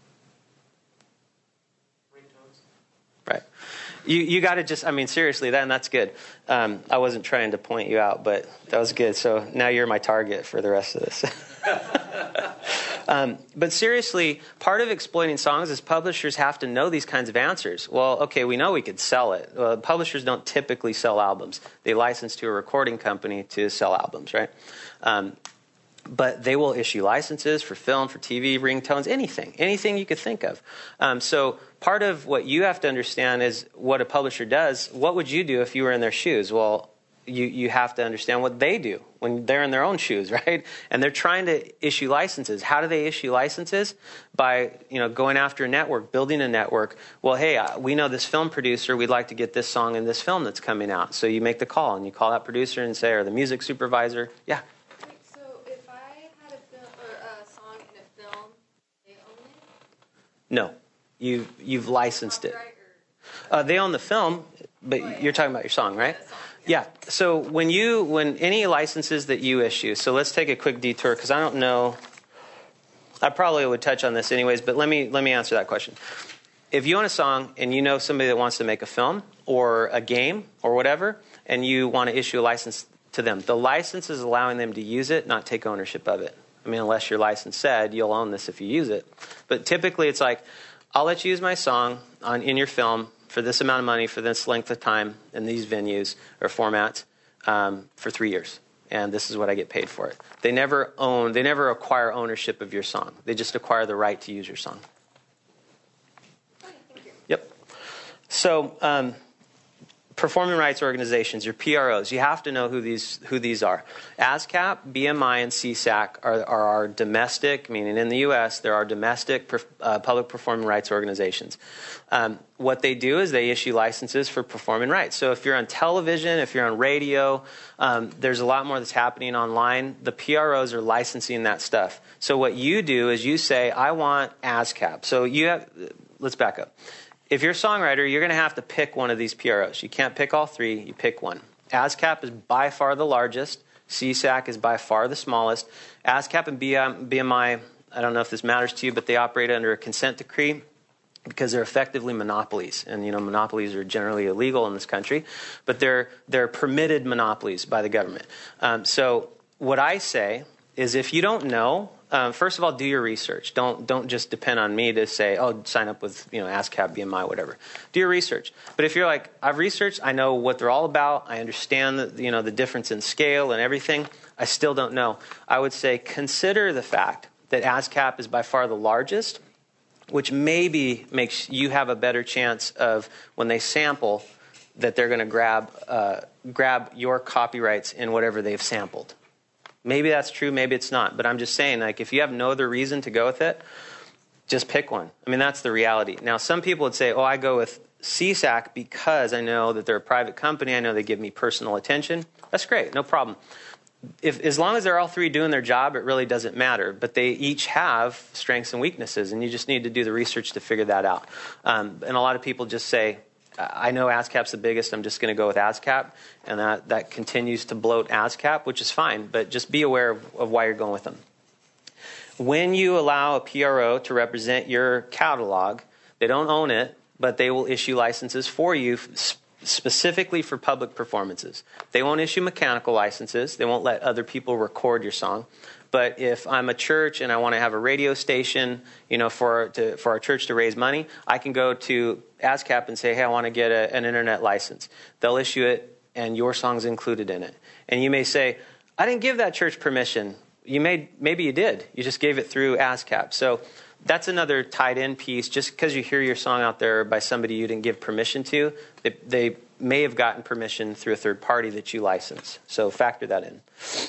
Ringtones. Right. You you got to just, I mean, seriously, that, and that's good. Um, I wasn't trying to point you out, but that was good. So now you're my target for the rest of this. Um, but seriously, part of exploiting songs is publishers have to know these kinds of answers. Well, okay, we know we could sell it. Uh, publishers don't typically sell albums. They license to a recording company to sell albums, right? Um, but they will issue licenses for film, for T V, ringtones, anything, anything you could think of. Um, so part of what you have to understand is what a publisher does. What would you do if you were in their shoes? Well, You, you have to understand what they do when they're in their own shoes, right? And they're trying to issue licenses. How do they issue licenses? By, you know, going after a network, building a network. Well, hey, uh, we know this film producer. We'd like to get this song in this film that's coming out. So you make the call, and you call that producer and say, or the music supervisor. Yeah. Wait, so if I had a film or a song in a film, they own it? No, you you've licensed it. Copyright or- Uh, they own the film, but Oh, yeah. you're talking about your song, right? The song. Yeah. So when you, when any licenses that you issue, so let's take a quick detour because I don't know. I probably would touch on this anyways, but let me let me answer that question. If you own a song and you know somebody that wants to make a film or a game or whatever, and you want to issue a license to them, the license is allowing them to use it, not take ownership of it. I mean, unless your license said you'll own this if you use it. But typically, it's like, I'll let you use my song on in your film for this amount of money, for this length of time, in these venues or formats, um, for three years. And this is what I get paid for it. They never own, they never acquire ownership of your song. They just acquire the right to use your song. Okay, thank you. Yep. So, um, performing rights organizations, your P R Os, you have to know who these who these are. ASCAP, B M I, and C S A C are, are our domestic, meaning in the U S, there are domestic uh, public performing rights organizations. Um, what they do is they issue licenses for performing rights. So if you're on television, if you're on radio, um, there's a lot more that's happening online. The P R Os are licensing that stuff. So what you do is you say, I want ASCAP. So you have, let's back up. If you're a songwriter, you're going to have to pick one of these P R Os. You can't pick all three. You pick one. ASCAP is by far the largest. C S A C is by far the smallest. ASCAP and B M I, I don't know if this matters to you, but they operate under a consent decree because they're effectively monopolies. And, you know, monopolies are generally illegal in this country, but they're they're permitted monopolies by the government. Um, so what I say is if you don't know, Um, first of all, do your research. Don't don't just depend on me to say, oh, sign up with, you know, ASCAP, B M I, whatever. Do your research. But if you're like, I've researched, I know what they're all about, I understand the, you know, the difference in scale and everything, I still don't know. I would say consider the fact that ASCAP is by far the largest, which maybe makes you have a better chance of when they sample that they're going to grab uh, grab your copyrights in whatever they've sampled. Maybe that's true, maybe it's not. But I'm just saying, like, if you have no other reason to go with it, just pick one. I mean, that's the reality. Now, some people would say, oh, I go with C S A C because I know that they're a private company. I know they give me personal attention. That's great, no problem. If, as long as they're all three doing their job, it really doesn't matter. But they each have strengths and weaknesses, and you just need to do the research to figure that out. Um, and a lot of people just say, I know ASCAP's the biggest, I'm just going to go with ASCAP, and that, that continues to bloat ASCAP, which is fine, but just be aware of, of why you're going with them. When you allow a P R O to represent your catalog, they don't own it, but they will issue licenses for you specifically for public performances. They won't issue mechanical licenses. They won't let other people record your song. But if I'm a church and I want to have a radio station, you know, for to, for our church to raise money, I can go to ASCAP and say, hey, I want to get a, an internet license. They'll issue it, and your song's included in it. And you may say, I didn't give that church permission. You may, maybe you did. You just gave it through ASCAP. So that's another tied-in piece. Just because you hear your song out there by somebody you didn't give permission to, they, they may have gotten permission through a third party that you license. So factor that in.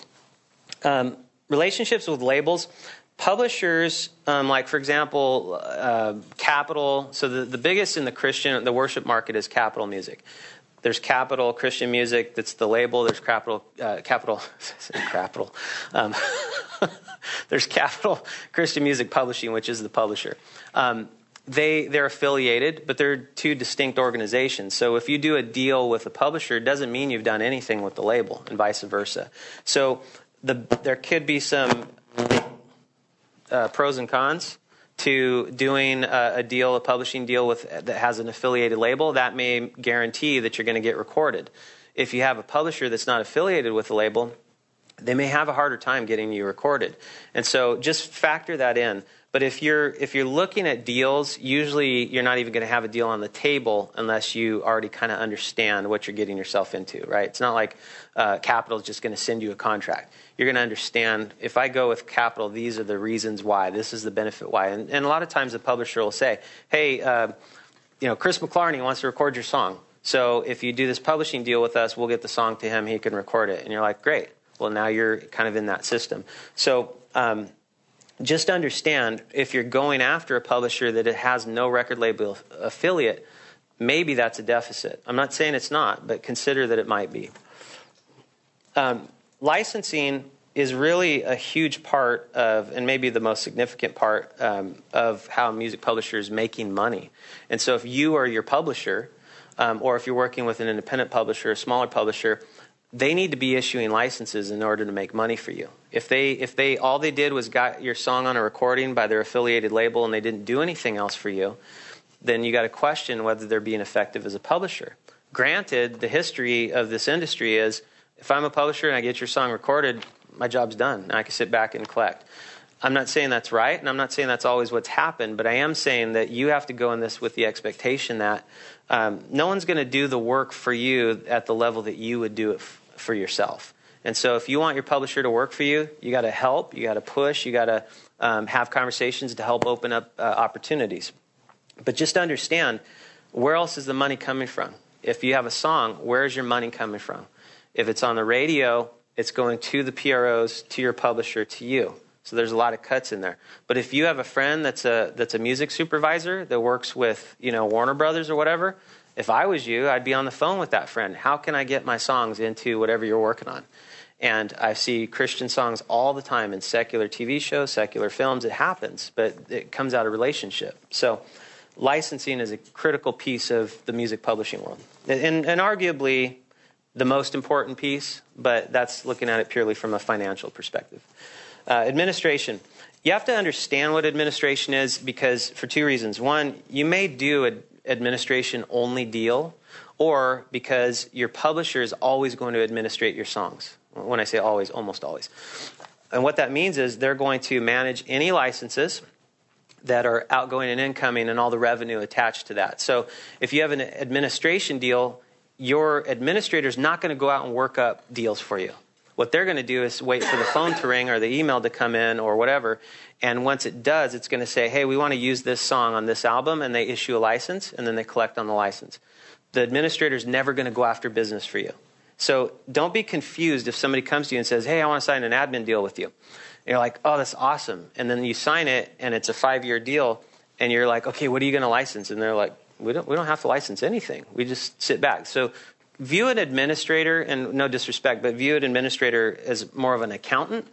Um, relationships with labels. Publishers, um, like, for example, uh, Capitol. So the, the biggest in the Christian, the worship market is Capitol Music. There's Capitol Christian Music, that's the label. There's Capitol, uh, Capitol, Capitol. Um, there's Capitol Christian Music Publishing, which is the publisher. Um, they, they're affiliated, but they're two distinct organizations. So if you do a deal with a publisher, it doesn't mean you've done anything with the label, and vice versa. So the, there could be some uh, pros and cons to doing a, a deal, a publishing deal with that has an affiliated label. That may guarantee that you're going to get recorded. If you have a publisher that's not affiliated with the label, they may have a harder time getting you recorded. And so just factor that in. But if you're if you're looking at deals, usually you're not even going to have a deal on the table unless you already kind of understand what you're getting yourself into, right? It's not like uh, Capitol is just going to send you a contract. You're going to understand, if I go with Capitol, these are the reasons why. This is the benefit why. And, and a lot of times the publisher will say, hey, uh, you know, Chris McClarney wants to record your song. So if you do this publishing deal with us, we'll get the song to him. He can record it. And you're like, great. Well, now you're kind of in that system. So um, just understand, if you're going after a publisher that it has no record label affiliate, maybe that's a deficit. I'm not saying it's not, but consider that it might be. Um, licensing is really a huge part of, and maybe the most significant part um, of how a music publisher is making money. And so if you are your publisher, um, or if you're working with an independent publisher, a smaller publisher, they need to be issuing licenses in order to make money for you. If they, if they, all they did was got your song on a recording by their affiliated label and they didn't do anything else for you, then you got to question whether they're being effective as a publisher. Granted, the history of this industry is, if I'm a publisher and I get your song recorded, my job's done, and I can sit back and collect. I'm not saying that's right, and I'm not saying that's always what's happened, but I am saying that you have to go in this with the expectation that um, no one's going to do the work for you at the level that you would do it f- for yourself. And so if you want your publisher to work for you, you got to help, you got to push, you got to um, have conversations to help open up uh, opportunities. But just understand, where else is the money coming from? If you have a song, where's your money coming from? If it's on the radio, it's going to the P R Os, to your publisher, to you. So there's a lot of cuts in there. But if you have a friend that's a that's a music supervisor that works with, you know, Warner Brothers or whatever, if I was you, I'd be on the phone with that friend. How can I get my songs into whatever you're working on? And I see Christian songs all the time in secular T V shows, secular films. It happens, but it comes out of relationship. So licensing is a critical piece of the music publishing world. And, and arguably the most important piece, but that's looking at it purely from a financial perspective. Uh, administration. You have to understand what administration is, because for two reasons. One, you may do an administration-only deal, or because your publisher is always going to administrate your songs. When I say always, almost always. And what that means is they're going to manage any licenses that are outgoing and incoming and all the revenue attached to that. So if you have an administration deal, your administrator is not going to go out and work up deals for you. What they're going to do is wait for the phone to ring or the email to come in or whatever. And once it does, it's going to say, hey, we want to use this song on this album, and they issue a license, and then they collect on the license. The administrator is never going to go after business for you. So don't be confused if somebody comes to you and says, hey, I want to sign an admin deal with you. And you're like, oh, that's awesome. And then you sign it, and it's a five-year deal, and you're like, okay, what are you going to license? And they're like, we don't, we don't have to license anything. We just sit back. So view an administrator, and no disrespect, but view an administrator as more of an accountant,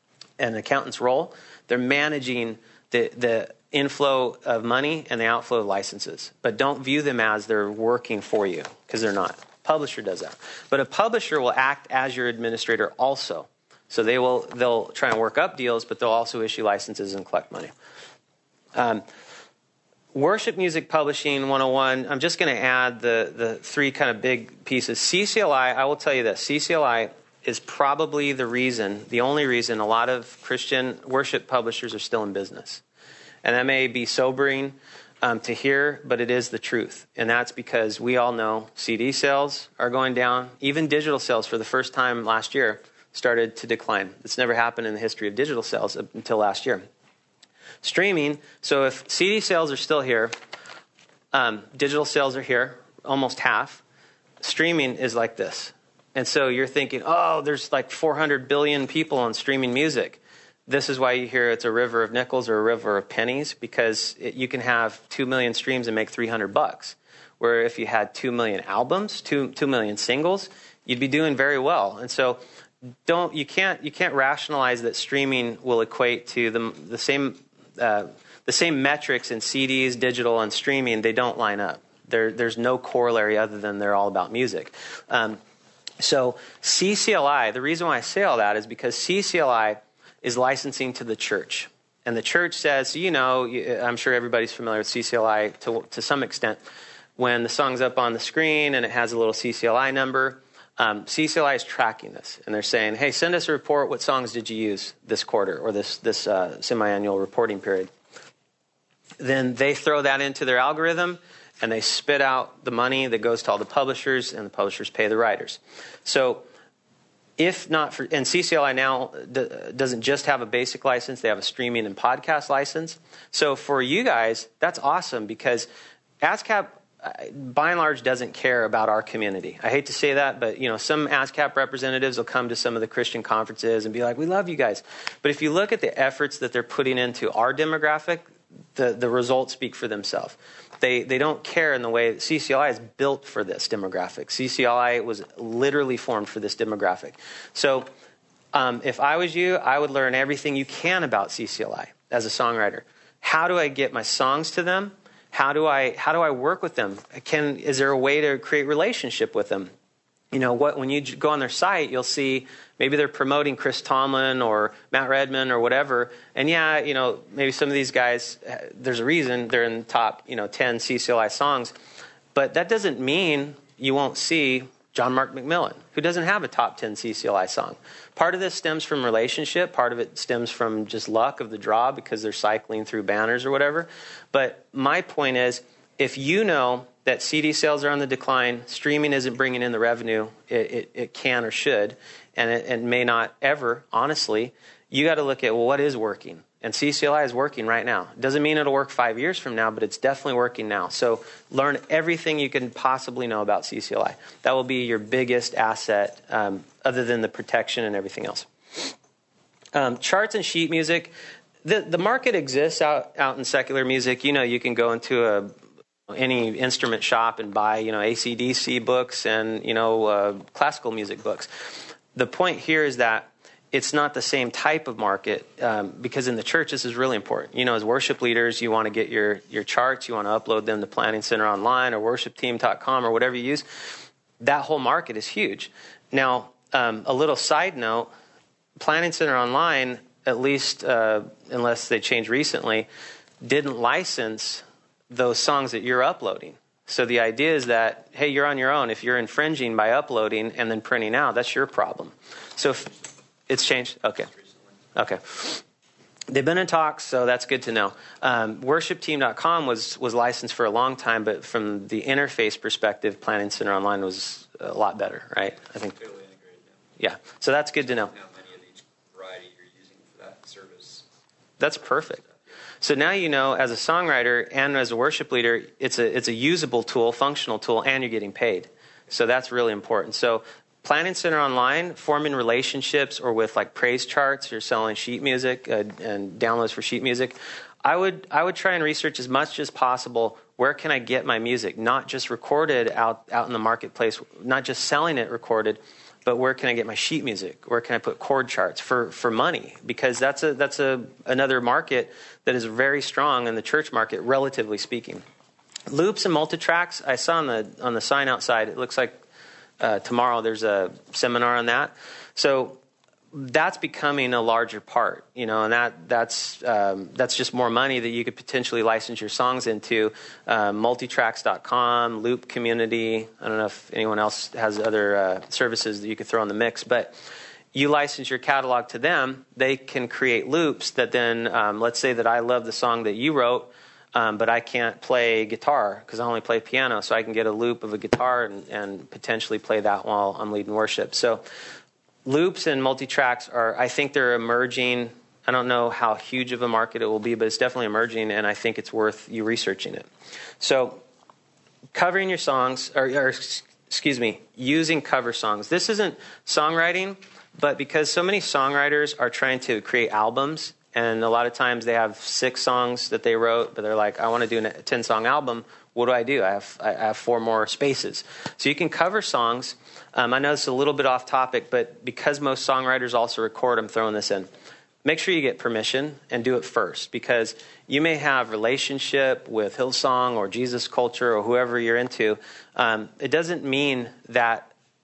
an accountant's role. They're managing the, the inflow of money and the outflow of licenses. But don't view them as they're working for you, because they're not. Publisher does that. But a publisher will act as your administrator also. So they will, they'll try and work up deals, but they'll also issue licenses and collect money. Um, Worship Music Publishing one oh one, I'm just going to add the, the three kind of big pieces. C C L I, I will tell you this, C C L I is probably the reason, the only reason a lot of Christian worship publishers are still in business. And that may be sobering um, to hear, but it is the truth. And that's because we all know C D sales are going down. Even digital sales for the first time last year started to decline. It's never happened in the history of digital sales until last year. Streaming, so if C D sales are still here, um, digital sales are here, almost half. Streaming is like this. And so you're thinking, oh, there's like four hundred billion people on streaming music. This is why you hear it's a river of nickels or a river of pennies, because it, you can have two million streams and make three hundred bucks. Where if you had two million albums, two, two million singles, you'd be doing very well. And so don't, you can't, you can't rationalize that streaming will equate to the, the same, uh, the same metrics in C Ds, digital, and streaming. They don't line up. There, there's no corollary other than they're all about music. Um, so C C L I, the reason why I say all that is because C C L I is licensing to the church. And the church says, you know, I'm sure everybody's familiar with C C L I to, to some extent. When the song's up on the screen and it has a little C C L I number, Um, C C L I is tracking this, and they're saying, hey, send us a report. What songs did you use this quarter or this, this uh, semi-annual reporting period? Then they throw that into their algorithm, and they spit out the money that goes to all the publishers, and the publishers pay the writers. So if not for, and C C L I now d- doesn't just have a basic license, they have a streaming and podcast license. So for you guys, that's awesome, because ASCAP, by and large, doesn't care about our community. I hate to say that, but you know, some ASCAP representatives will come to some of the Christian conferences and be like, we love you guys. But if you look at the efforts that they're putting into our demographic, the, the results speak for themselves. They they don't care in the way that C C L I is built for this demographic. C C L I was literally formed for this demographic. So um, if I was you, I would learn everything you can about C C L I as a songwriter. How do I get my songs to them? How do I how do I work with them? Can is there a way to create relationship with them? You know, what when you go on their site, you'll see maybe they're promoting Chris Tomlin or Matt Redman or whatever. And yeah, you know, maybe some of these guys, there's a reason they're in the top, you know, ten C C L I songs. But that doesn't mean you won't see John Mark McMillan, who doesn't have a top ten C C L I song. Part of this stems from relationship. Part of it stems from just luck of the draw because they're cycling through banners or whatever. But my point is, if you know that C D sales are on the decline, streaming isn't bringing in the revenue it, it, it can or should, and it, it may not ever, honestly, you got to look at, well, what is working? And C C L I is working right now. Doesn't mean it'll work five years from now, but it's definitely working now. So learn everything you can possibly know about C C L I. That will be your biggest asset, um, other than the protection and everything else. Um, charts and sheet music. The, the market exists out, out in secular music. You know, you can go into a any instrument shop and buy, you know, A C D C books and, you know, uh, classical music books. The point here is that it's not the same type of market, um, because in the church, this is really important. You know, as worship leaders, you want to get your, your charts, you want to upload them to Planning Center Online or worship team dot com or whatever you use. That whole market is huge. Now, um, a little side note, Planning Center Online, at least uh, unless they changed recently, didn't license those songs that you're uploading. So the idea is that, hey, you're on your own. If you're infringing by uploading and then printing out, that's your problem. So if it's changed? Okay. Okay. They've been in talks, so that's good to know. Um, worship team dot com was, was licensed for a long time, but from the interface perspective, Planning Center Online was a lot better, right? I think. Clearly integrated Yeah. now. Yeah. So that's good to know. Now many of each variety you're using for that service. That's perfect. So now you know, as a songwriter and as a worship leader, it's a it's a usable tool, functional tool, and you're getting paid. So that's really important. So Planning Center Online, forming relationships, or with like praise charts, you're selling sheet music uh, and downloads for sheet music. I would I would try and research as much as possible. Where can I get my music? Not just recorded out out in the marketplace, not just selling it recorded, but where can I get my sheet music? Where can I put chord charts for, for money? Because that's a that's a another market that is very strong in the church market, relatively speaking. Loops and multitracks, I saw on the on the sign outside. It looks like uh, tomorrow there's a seminar on that. So that's becoming a larger part, you know, and that that's um, that's just more money that you could potentially license your songs into. Uh, multitracks dot com, Loop Community. I don't know if anyone else has other uh, services that you could throw in the mix, but you license your catalog to them. They can create loops that then, um, let's say that I love the song that you wrote, um, but I can't play guitar because I only play piano, so I can get a loop of a guitar and, and potentially play that while I'm leading worship. So loops and multi-tracks are, I think they're emerging. I don't know how huge of a market it will be, but it's definitely emerging, and I think it's worth you researching it. So covering your songs, or, or excuse me, using cover songs. This isn't songwriting, but because so many songwriters are trying to create albums, and a lot of times they have six songs that they wrote, but they're like, I want to do a ten-song album. What do I do? I have I have four more spaces. So you can cover songs. Um, I know it's a little bit off topic, but because most songwriters also record, I'm throwing this in. Make sure you get permission and do it first, because you may have relationship with Hillsong or Jesus Culture or whoever you're into. Um, it doesn't mean that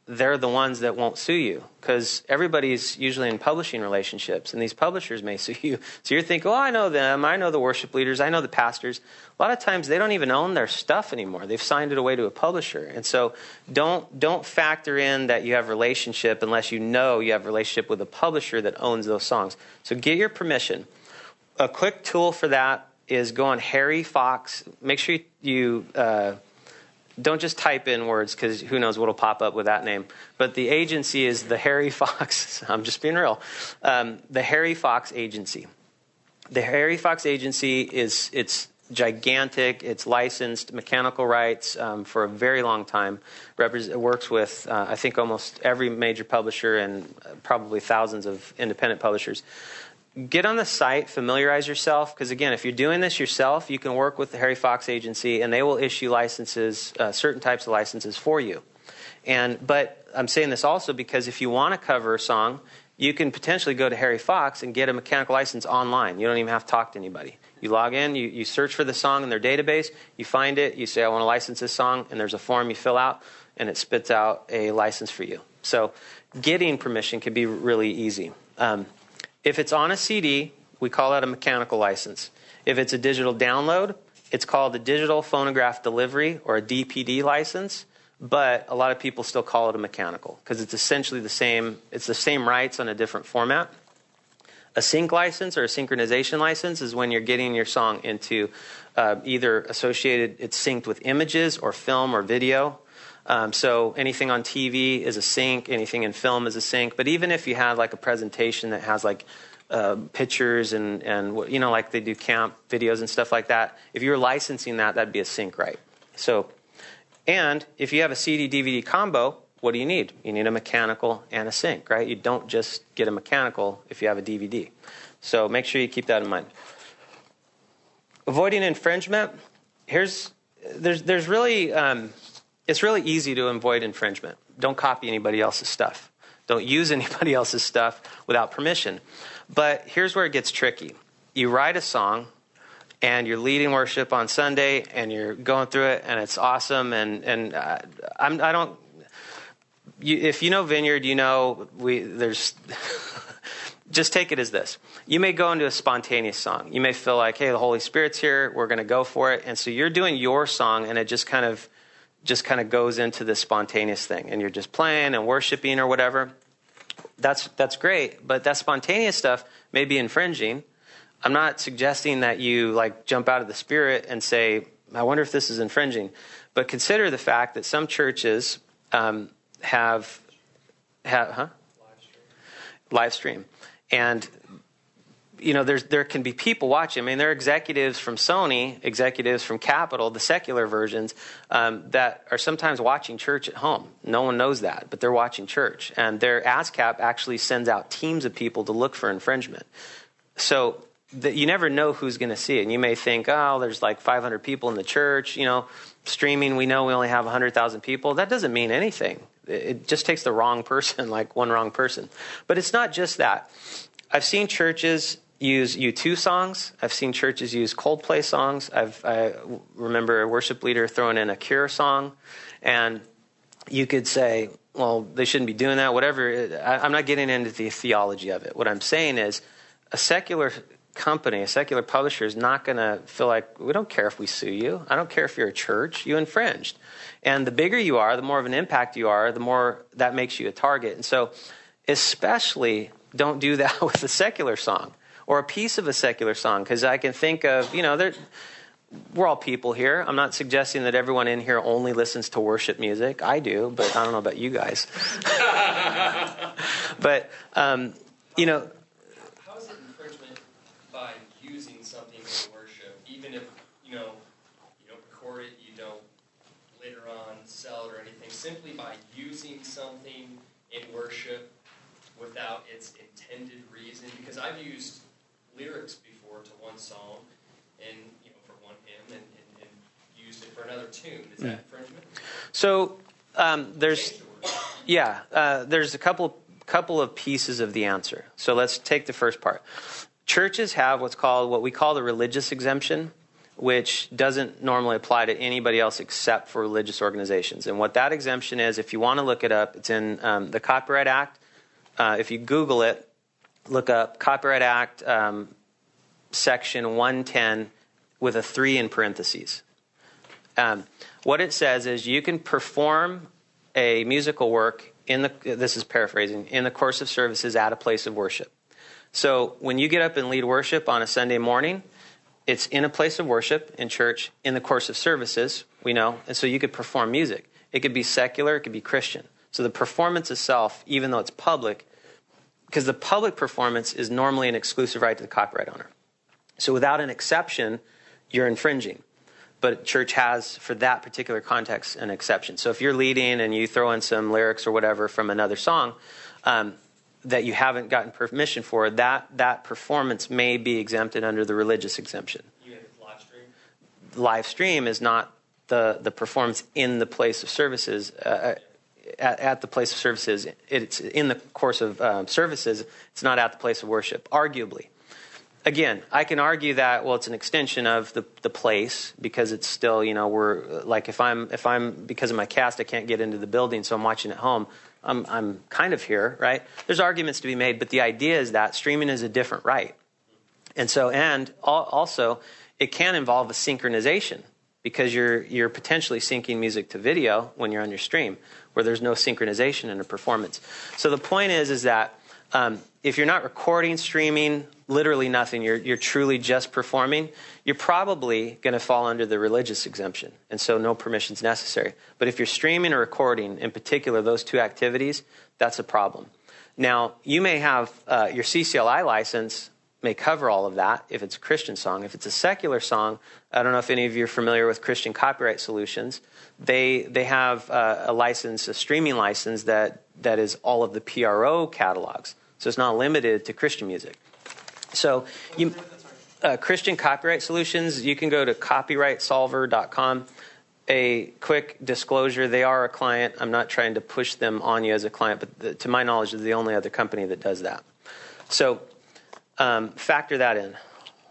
they're the ones that won't sue you, because everybody's usually in publishing relationships, and these publishers may sue you. So you're thinking, oh, I know them, I know the worship leaders, I know the pastors. A lot of times they don't even own their stuff anymore. They've signed it away to a publisher. And so don't don't factor in that you have a relationship unless you know you have a relationship with a publisher that owns those songs. So get your permission. A quick tool for that is go on Harry Fox. Make sure you... Uh, Don't just type in words, because who knows what will pop up with that name. But the agency is the Harry Fox. I'm just being real. Um, the Harry Fox Agency. The Harry Fox Agency is it's gigantic. It's licensed, mechanical rights um, for a very long time. Repres- it works with uh, I think almost every major publisher and probably thousands of independent publishers. Get on the site, familiarize yourself, because again, if you're doing this yourself, you can work with the Harry Fox Agency, and they will issue licenses, uh, certain types of licenses for you. And but I'm saying this also because if you want to cover a song, you can potentially go to Harry Fox and get a mechanical license online. You don't even have to talk to anybody. You log in, you, you search for the song in their database, you find it, you say, I want to license this song, and there's a form you fill out, and it spits out a license for you. So getting permission can be really easy. Um, If it's on a C D, we call that a mechanical license. If it's a digital download, it's called a digital phonograph delivery or a D P D license, but a lot of people still call it a mechanical because it's essentially the same, it's the same rights on a different format. A sync license or a synchronization license is when you're getting your song into uh, either associated, it's synced with images or film or video. Um, so anything on T V is a sync, anything in film is a sync. But even if you had like a presentation that has like uh, pictures and, and, you know, like they do camp videos and stuff like that, if you were licensing that, that'd be a sync, right? So, and if you have a C D D V D combo, what do you need? You need a mechanical and a sync, right? You don't just get a mechanical if you have a D V D. So make sure you keep that in mind. Avoiding infringement. Here's, there's, there's really... Um, It's really easy to avoid infringement. Don't copy anybody else's stuff. Don't use anybody else's stuff without permission. But here's where it gets tricky. You write a song, and you're leading worship on Sunday, and you're going through it, and it's awesome. And and uh, I'm, I don't. You, if you know Vineyard, you know we there's. Just take it as this. You may go into a spontaneous song. You may feel like, hey, the Holy Spirit's here. We're going to go for it. And so you're doing your song, and it just kind of. just kind of goes into this spontaneous thing, and you're just playing and worshiping or whatever. That's that's great, but that spontaneous stuff may be infringing. I'm not suggesting that you like jump out of the Spirit and say, I wonder if this is infringing. But consider the fact that some churches um, have, have huh? Live stream. Live stream. And you know, there's, there can be people watching. I mean, there are executives from Sony, executives from Capitol, the secular versions, um, that are sometimes watching church at home. No one knows that, but they're watching church. And their ASCAP actually sends out teams of people to look for infringement. So the, you never know who's going to see it. And you may think, oh, there's like five hundred people in the church. You know, streaming, we know we only have one hundred thousand people. That doesn't mean anything. It just takes the wrong person, like one wrong person. But it's not just that. I've seen churches use U two songs. I've seen churches use Coldplay songs. I've, I remember a worship leader throwing in a Cure song. And you could say, well, they shouldn't be doing that, whatever. I, I'm not getting into the theology of it. What I'm saying is a secular company, a secular publisher is not going to feel like, we don't care if we sue you. I don't care if you're a church. You infringed. And the bigger you are, the more of an impact you are, the more that makes you a target. And so especially don't do that with a secular song. Or a piece of a secular song, because I can think of, you know, we're all people here. I'm not suggesting that everyone in here only listens to worship music. I do, but I don't know about you guys. But, um, you know. How is it infringement by using something in worship? Even if, you know, you don't record it, you don't later on sell it or anything. Simply by using something in worship without its intended reason. Because I've used lyrics before to one song and, you know, for one hymn and, and, and used it for another tune. Is that infringement? So um, there's, yeah, uh, there's a couple couple of pieces of the answer. So let's take the first part. Churches have what's called, what we call the religious exemption, which doesn't normally apply to anybody else except for religious organizations. And what that exemption is, if you want to look it up, it's in um, the Copyright Act. Uh, if you Google it, look up Copyright Act um, section one ten with a three in parentheses. Um, what it says is you can perform a musical work in the, this is paraphrasing, in the course of services at a place of worship. So when you get up and lead worship on a Sunday morning, it's in a place of worship in church in the course of services, we know, and so you could perform music. It could be secular, it could be Christian. So the performance itself, even though it's public, because the public performance is normally an exclusive right to the copyright owner. So without an exception, you're infringing. But church has, for that particular context, an exception. So if you're leading and you throw in some lyrics or whatever from another song um, that you haven't gotten permission for, that, that performance may be exempted under the religious exemption. You have live stream? Live stream is not the, the performance in the place of services. Uh, at, at the place of services, it's in the course of um, services. It's not at the place of worship, arguably. Again, I can argue that, well, it's an extension of the, the place because it's still, you know, we're like if I'm if I'm because of my cast, I can't get into the building, so I'm watching at home. I'm I'm kind of here, right? There's arguments to be made, but the idea is that streaming is a different right, and so and also it can involve a synchronization because you're you're potentially syncing music to video when you're on your stream, where there's no synchronization in a performance. So the point is, is that um, if you're not recording, streaming, literally nothing, you're you're truly just performing, you're probably going to fall under the religious exemption, and so no permission's necessary. But if you're streaming or recording, in particular, those two activities, that's a problem. Now, you may have uh, your C C L I license may cover all of that if it's a Christian song. If it's a secular song, I don't know if any of you are familiar with Christian Copyright Solutions. They they have uh, a license, a streaming license that that is all of the P R O catalogs. So it's not limited to Christian music. So you, uh, Christian Copyright Solutions, you can go to copyright solver dot com. A quick disclosure, they are a client. I'm not trying to push them on you as a client, but the, to my knowledge, they're the only other company that does that. So um, factor that in.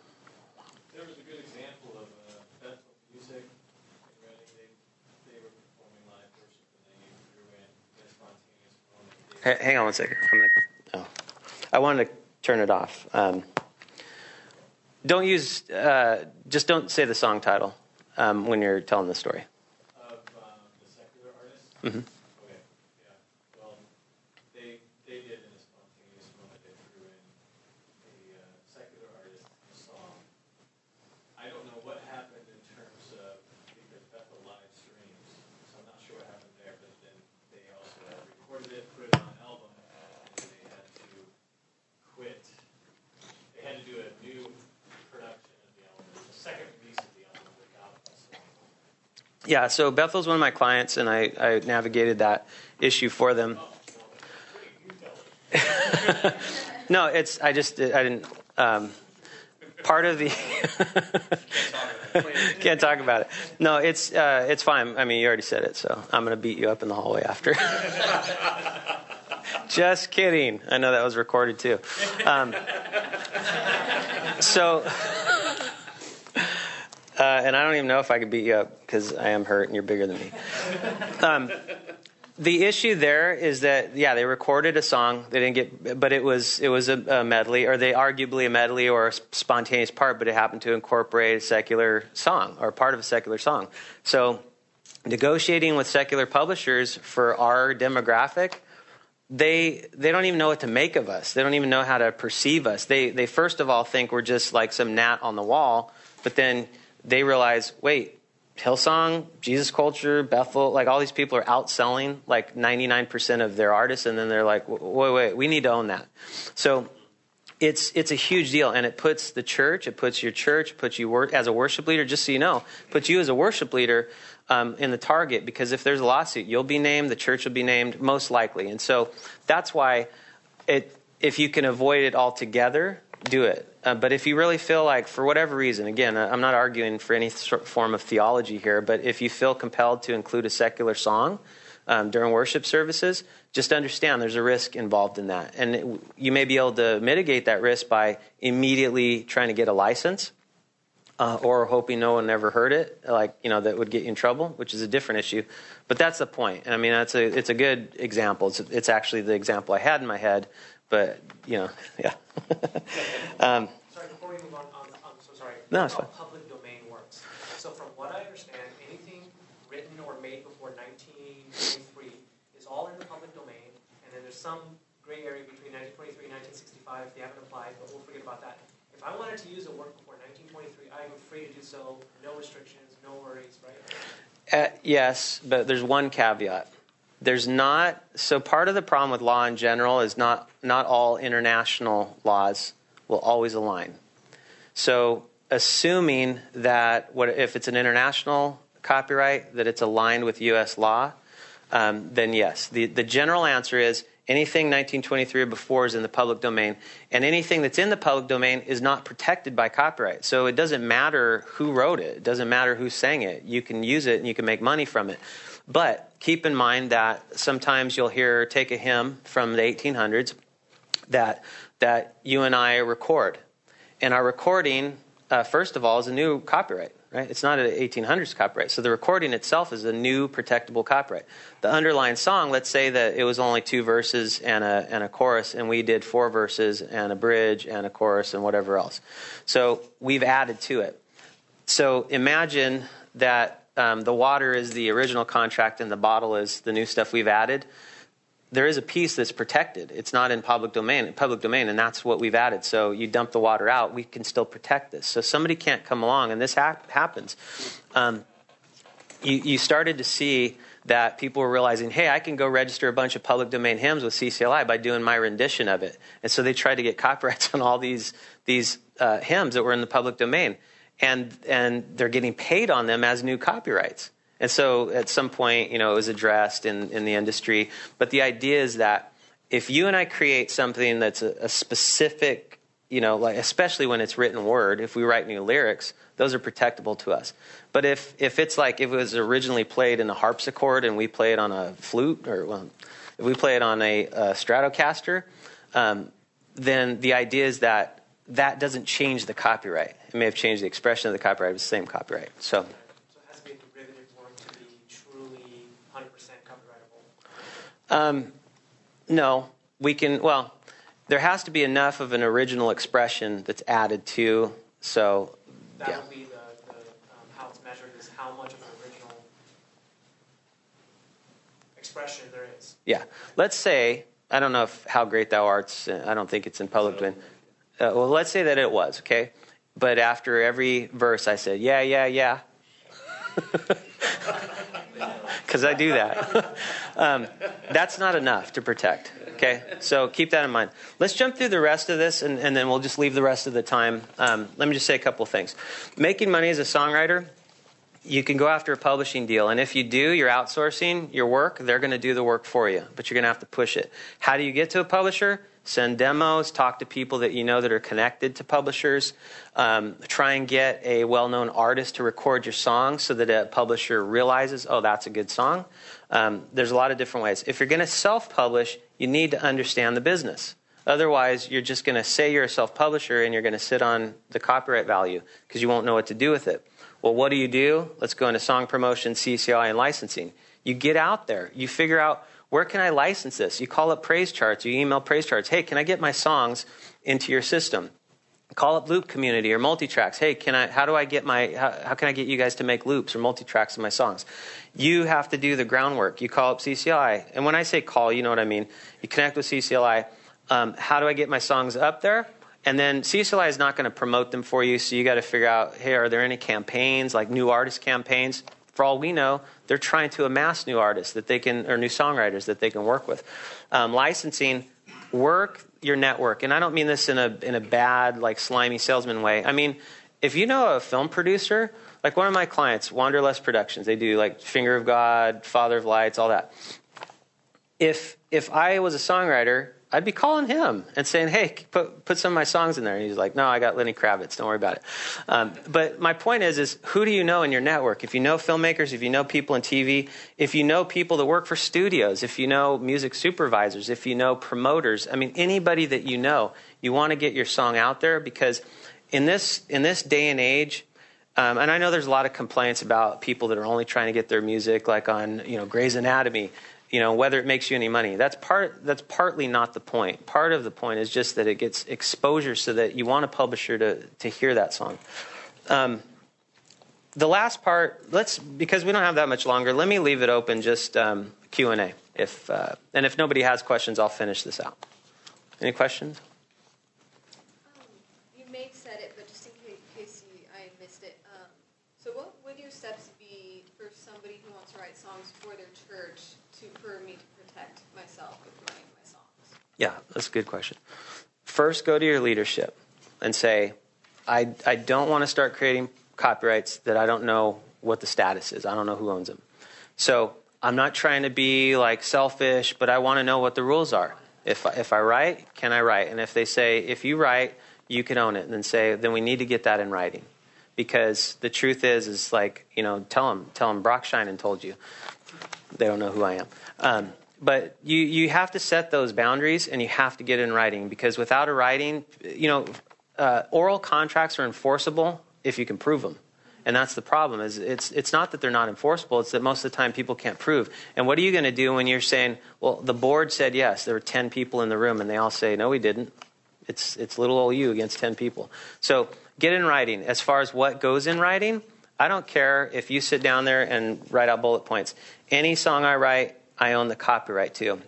There was a good example of uh, Bethel Music in Reading. They, they were performing live worship, and then you threw in a spontaneous moment. Hey, hang on one second. I'm gonna, oh. I wanted to turn it off. Um, don't use, uh, just don't say the song title um, when you're telling the story. Of um, the secular artist? Mm-hmm. Okay, yeah. Well, they they did in a spontaneous moment, they threw in a uh, secular artist song. I don't know what happened in terms of, because Bethel live streams, so I'm not sure what happened there, but then they also had recorded it, put it on an album, and they had to quit. They had to do a new production of the album, a second release of the album without us. Yeah, so Bethel's one of my clients, and I, I navigated that issue for them. No, it's, I just, I didn't, um, part of the, can't talk about it. No, it's, uh, it's fine. I mean, you already said it, so I'm going to beat you up in the hallway after. Just kidding. I know that was recorded too. Um, so, uh, and I don't even know if I could beat you up because I am hurt and you're bigger than me. Um, the issue there is that, yeah, they recorded a song. They didn't get, but it was it was a, a medley, or they arguably a medley or a spontaneous part, but it happened to incorporate a secular song or part of a secular song. So, negotiating with secular publishers for our demographic, they they don't even know what to make of us. They don't even know how to perceive us. They they first of all think we're just like some gnat on the wall, but then they realize, wait, Hillsong, Jesus Culture, Bethel, like all these people are outselling like ninety-nine percent of their artists, and then they're like, wait, wait, we need to own that. So it's it's a huge deal, and it puts the church, it puts your church, puts you wor- as a worship leader, just so you know, puts you as a worship leader Um, in the target, because if there's a lawsuit, you'll be named, the church will be named, most likely. And so that's why it, if you can avoid it altogether, do it. Uh, but if you really feel like, for whatever reason, again, I'm not arguing for any sort of form of theology here, but if you feel compelled to include a secular song um, during worship services, just understand there's a risk involved in that. And it, you may be able to mitigate that risk by immediately trying to get a license. uh, or hoping no one ever heard it, like, you know, that would get you in trouble, which is a different issue. But that's the point. And I mean, that's a, it's a good example. It's, it's actually the example I had in my head, but, you know, yeah. um, sorry, before we move on, I'm, I'm so sorry. No, it's fine. How public domain works. So from what I understand, anything written or made before nineteen twenty-three is all in the public domain, and then there's some gray area between nineteen twenty-three and nineteen sixty-five if they haven't applied, but we'll forget about that. If I wanted to use a work before nineteen twenty-three, I'm free to do so, no restrictions, no worries, right? Uh, yes, but there's one caveat. There's not, so part of the problem with law in general is not, not all international laws will always align. So assuming that what if it's an international copyright, that it's aligned with U S law, um, then yes. The, the general answer is anything nineteen twenty-three or before is in the public domain, and anything that's in the public domain is not protected by copyright. So it doesn't matter who wrote it. It doesn't matter who sang it. You can use it and you can make money from it. But keep in mind that sometimes you'll hear, take a hymn from the eighteen hundreds that, that you and I record. And our recording, uh, first of all, is a new copyright. Right? It's not an eighteen hundreds copyright. So the recording itself is a new protectable copyright. The underlying song, let's say that it was only two verses and a, and a chorus, and we did four verses and a bridge and a chorus and whatever else. So we've added to it. So imagine that um, the water is the original contract and the bottle is the new stuff we've added. There is a piece that's protected. It's not in public domain, public domain, and that's what we've added. So you dump the water out, we can still protect this. So somebody can't come along, and this ha- happens. Um, you, you started to see that people were realizing, hey, I can go register a bunch of public domain hymns with C C L I by doing my rendition of it. And so they tried to get copyrights on all these these uh, hymns that were in the public domain, and and they're getting paid on them as new copyrights. And so at some point, you know, it was addressed in, in the industry. But the idea is that if you and I create something that's a, a specific, you know, like especially when it's written word, if we write new lyrics, those are protectable to us. But if, if it's like if it was originally played in a harpsichord and we play it on a flute, or well, if we play it on a, a Stratocaster, um, then the idea is that that doesn't change the copyright. It may have changed the expression of the copyright, but it's the same copyright. So. Um, no, we can, well, there has to be enough of an original expression that's added to, so, that yeah. would be the, the um, how it's measured is how much of an original expression there is. Yeah. Let's say, I don't know if How Great Thou Art, I don't think it's in public domain. Uh, well, let's say that it was, okay? But after every verse I said, yeah, yeah, yeah. Because I do that. um, that's not enough to protect. Okay, so keep that in mind. Let's jump through the rest of this, and, and then we'll just leave the rest of the time. Um, let me just say a couple of things. Making money as a songwriter, you can go after a publishing deal. And if you do, you're outsourcing your work. They're going to do the work for you, but you're going to have to push it. How do you get to a publisher? Send demos, talk to people that you know that are connected to publishers. Um, try and get a well-known artist to record your song so that a publisher realizes, oh, that's a good song. Um, there's a lot of different ways. If you're going to self-publish, you need to understand the business. Otherwise, you're just going to say you're a self-publisher and you're going to sit on the copyright value because you won't know what to do with it. Well, what do you do? Let's go into song promotion, C C L I, and licensing. You get out there. You figure out, where can I license this? You call up Praise Charts. You email Praise Charts. Hey, can I get my songs into your system? Call up Loop Community or Multitracks. Hey, can I? How do I get my? How, how can I get you guys to make loops or multitracks of my songs? You have to do the groundwork. You call up C C L I, and when I say call, you know what I mean. You connect with C C L I. Um, how do I get my songs up there? And then C C L I is not going to promote them for you, so you got to figure out, hey, are there any campaigns like new artist campaigns? For all we know, they're trying to amass new artists that they can, or new songwriters that they can work with. Um, licensing, work your network, and I don't mean this in a in a bad, like slimy salesman way. I mean, if you know a film producer, like one of my clients, Wanderlust Productions, they do like Finger of God, Father of Lights, all that. If if I was a songwriter, I'd be calling him and saying, hey, put put some of my songs in there. And he's like, no, I got Lenny Kravitz. Don't worry about it. Um, but my point is, is who do you know in your network? If you know filmmakers, if you know people in T V, if you know people that work for studios, if you know music supervisors, if you know promoters, I mean, anybody that you know, you want to get your song out there because in this in this day and age, Um, and I know there's a lot of complaints about people that are only trying to get their music like on, you know, Grey's Anatomy, you know, whether it makes you any money. That's part. That's partly not the point. Part of the point is just that it gets exposure so that you want a publisher to, to hear that song. Um, the last part, let's because we don't have that much longer, let me leave it open, just um, Q and A. If, uh, and if nobody has questions, I'll finish this out. Any questions? Um, you may have said it, but just in case, case you, I missed it. Um, so what would your steps be for somebody who wants to write songs for their church to for me to protect myself with writing my songs? Yeah, that's a good question. First, go to your leadership and say, I, I don't want to start creating copyrights that I don't know what the status is. I don't know who owns them. So I'm not trying to be like selfish, but I want to know what the rules are. If if I write, can I write? And if they say, if you write, you can own it, and then say, then we need to get that in writing. Because the truth is, is like, you know, tell them, tell them Brock Shinan told you. They don't know who I am. Um, but you, you have to set those boundaries, and you have to get it in writing. Because without a writing, you know, uh, oral contracts are enforceable if you can prove them. And that's the problem. Is it's it's not that they're not enforceable. It's that most of the time people can't prove. And what are you going to do when you're saying, well, the board said yes. There were ten people in the room, and they all say, no, we didn't. It's it's little old you against ten people. So get in writing. As far as what goes in writing, I don't care if you sit down there and write out bullet points. Any song I write, I own the copyright to.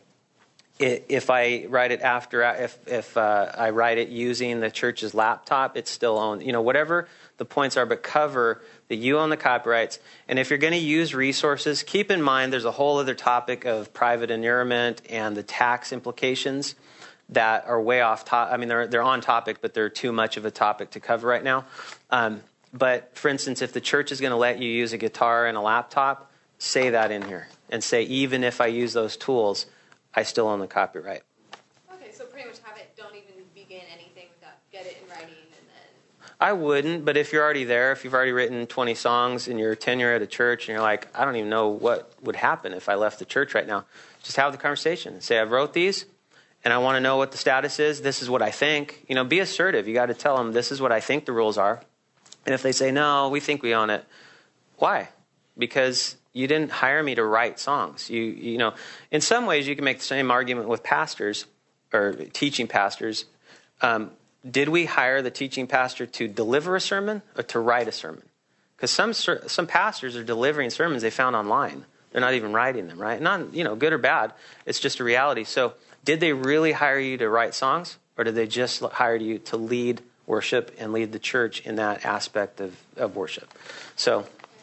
If I write it after, if if uh, I write it using the church's laptop, it's still owned. You know, whatever the points are, but cover that you own the copyrights. And if you're going to use resources, keep in mind there's a whole other topic of private inurement and the tax implications that are way off top. I mean, they're they're on topic, but they're too much of a topic to cover right now. Um, but for instance, if the church is going to let you use a guitar and a laptop, say that in here and say, even if I use those tools, I still own the copyright. Okay, so pretty much have it, don't even begin anything without, get it in writing and then... I wouldn't, but if you're already there, if you've already written twenty songs in your tenure at a church and you're like, I don't even know what would happen if I left the church right now, just have the conversation. Say, I wrote these and I want to know what the status is. This is what I think. You know, be assertive. You got to tell them this is what I think the rules are. And if they say, no, we think we own it, why? Because you didn't hire me to write songs. You you know, in some ways you can make the same argument with pastors or teaching pastors. Um, did we hire the teaching pastor to deliver a sermon or to write a sermon? Because some some pastors are delivering sermons they found online. They're not even writing them, right? Not, you know, good or bad. It's just a reality. So did they really hire you to write songs, or did they just hire you to lead worship and lead the church in that aspect of, of worship? So...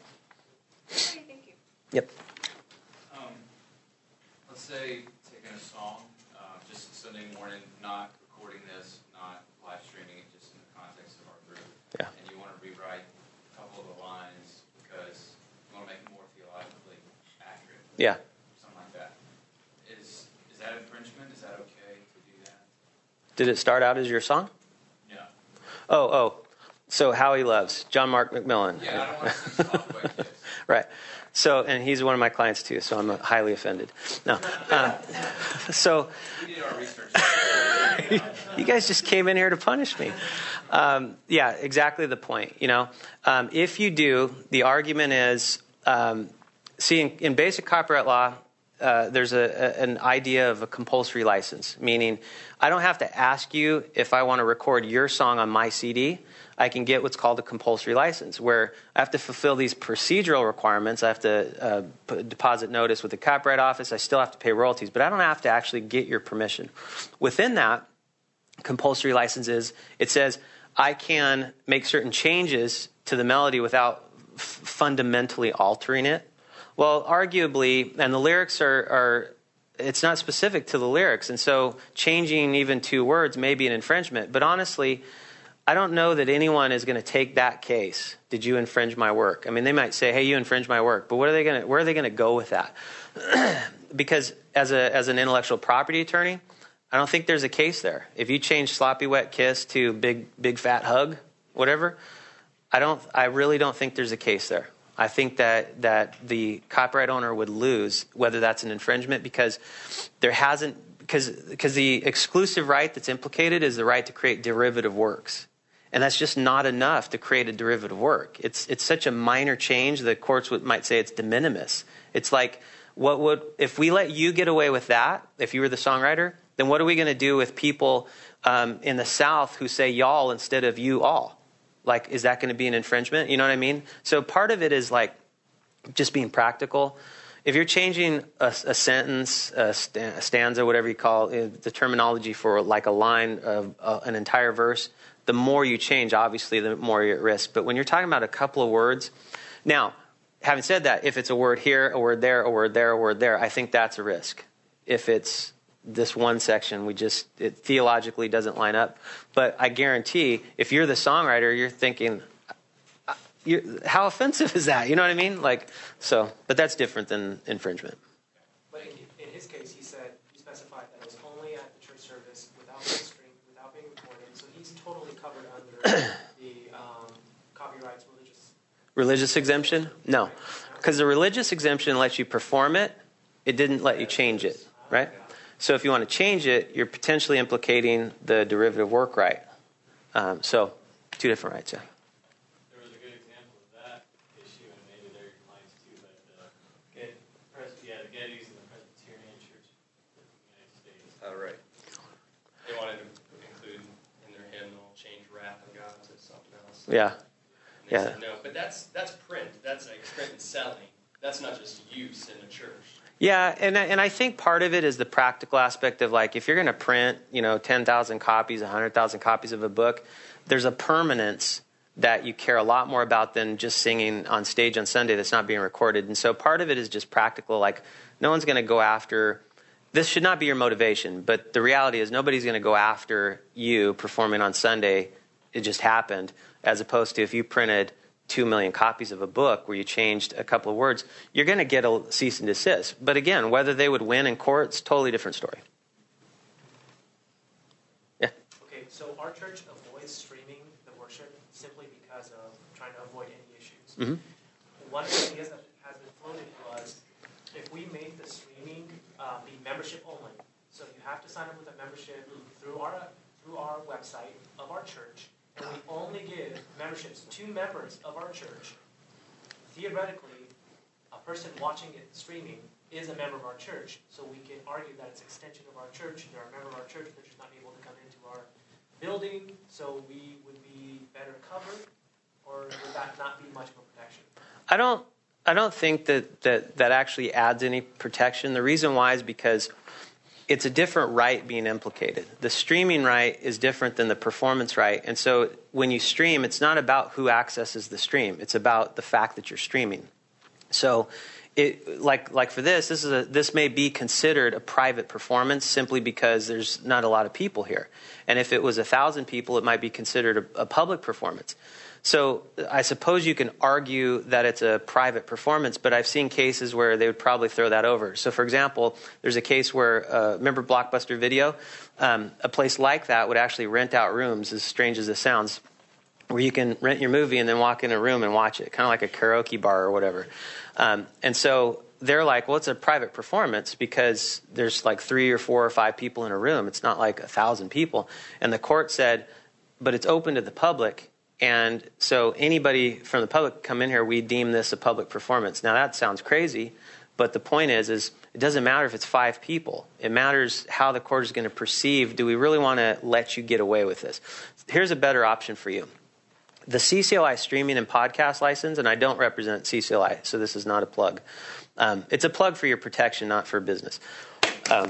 Okay, thank you. Yep. Um, let's say taking a song, uh, just Sunday morning, not recording this, not live streaming it, just in the context of our group. Yeah. And you want to rewrite a couple of the lines because you want to make it more theologically accurate. Yeah. Something like that. Is is that infringement? Is that okay to do that? Did it start out as your song? Yeah. Oh, oh. So How He Loves, John Mark McMillan. Yeah, I don't want to talk about kids. Right. So, and he's one of my clients too, so I'm highly offended. No. Um, so, We did our research. you guys just came in here to punish me. Um, yeah, exactly the point. You know, um, if you do, the argument is, um, see, in, in basic copyright law, uh, there's a, a, an idea of a compulsory license, meaning I don't have to ask you if I want to record your song on my C D. I can get what's called a compulsory license, where I have to fulfill these procedural requirements. I have to uh, put, deposit notice with the Copyright Office. I still have to pay royalties, but I don't have to actually get your permission. Within that compulsory license is, it says I can make certain changes to the melody without f- fundamentally altering it. Well, arguably, and the lyrics are, are, it's not specific to the lyrics, and so changing even two words may be an infringement. But honestly, I don't know that anyone is going to take that case. Did you infringe my work? I mean, they might say, "Hey, you infringed my work," but what are they going to? Where are they going to go with that? Because as a as an intellectual property attorney, I don't think there's a case there. If you change "sloppy wet kiss" to "big big fat hug," whatever, I don't. I really don't think there's a case there. I think that that the copyright owner would lose whether that's an infringement, because there hasn't because because the exclusive right that's implicated is the right to create derivative works. And that's just not enough to create a derivative work. It's it's such a minor change, the courts would, might say it's de minimis. It's like, what would if we let you get away with that, if you were the songwriter, then what are we going to do with people um, in the South who say y'all instead of you all? Like, is that going to be an infringement? You know what I mean? So part of it is like just being practical. If you're changing a, a sentence, a, st- a stanza, whatever you call it, the terminology for like a line of uh, an entire verse, the more you change, obviously, the more you're at risk. But when you're talking about a couple of words, now, having said that, if it's a word here, a word there, a word there, a word there, I think that's a risk. If it's this one section, we just, it theologically doesn't line up. But I guarantee, if you're the songwriter, you're thinking, you're, how offensive is that? You know what I mean? Like, so, but that's different than infringement. But in, in his case, he said, he specified that it was only at the church service without being streamed, without being recorded. So he's totally covered under the um, copyrights religious. Religious exemption? No. Because the religious exemption lets you perform it. It didn't let you change it, right? So if you want to change it, you're potentially implicating the derivative work right. Um, so two different rights, yeah. There was a good example of that issue, and maybe they're your clients too, but uh, Get, Pres- yeah, the Gettys and the Presbyterian Church of the United States. All right. They wanted to include in their hymnal, change wrath of God to something else. Yeah. And they Yeah. said no, but that's that's print. That's like print and selling. That's not just use in a church. Yeah, and I- and I think part of it is the practical aspect of like if you're going to print, you know, ten thousand copies, one hundred thousand copies of a book, there's a permanence that you care a lot more about than just singing on stage on Sunday that's not being recorded. And so part of it is just practical. Like no one's going to go after, this should not be your motivation, but the reality is nobody's going to go after you performing on Sunday. It just happened, as opposed to if you printed two million copies of a book where you changed a couple of words, you're going to get a cease and desist. But again, whether they would win in court, it's a totally different story. Yeah. Okay, so our church avoids streaming the worship simply because of trying to avoid any issues. Mm-hmm. One of the ideas that has been floated was if we make the streaming uh, be membership only, so you have to sign up with a membership through our through our website of our church, and we only give memberships to members of our church, theoretically, a person watching it streaming is a member of our church. So we can argue that it's an extension of our church. They're a member of our church. They're just not able to come into our building. So we would be better covered, or would that not be much of a protection? I don't I don't think that, that that actually adds any protection. The reason why is because it's a different right being implicated. The streaming right is different than the performance right. And so when you stream, it's not about who accesses the stream. It's about the fact that you're streaming. So it, like like for this, this is a, this may be considered a private performance simply because there's not a lot of people here. And if it was a thousand people, it might be considered a, a public performance. So I suppose you can argue that it's a private performance, but I've seen cases where they would probably throw that over. So, for example, there's a case where, uh, remember Blockbuster Video? Um, a place like that would actually rent out rooms, as strange as this sounds, where you can rent your movie and then walk in a room and watch it, kind of like a karaoke bar or whatever. Um, and so they're like, well, it's a private performance because there's like three or four or five people in a room. It's not like a thousand people. And the court said, but it's open to the public. And so anybody from the public come in here, we deem this a public performance. Now that sounds crazy, but the point is, is it doesn't matter if it's five people. It matters how the court is going to perceive, do we really want to let you get away with this? Here's a better option for you. The C C L I streaming and podcast license, and I don't represent C C L I, so this is not a plug. Um, it's a plug for your protection, not for business. Um,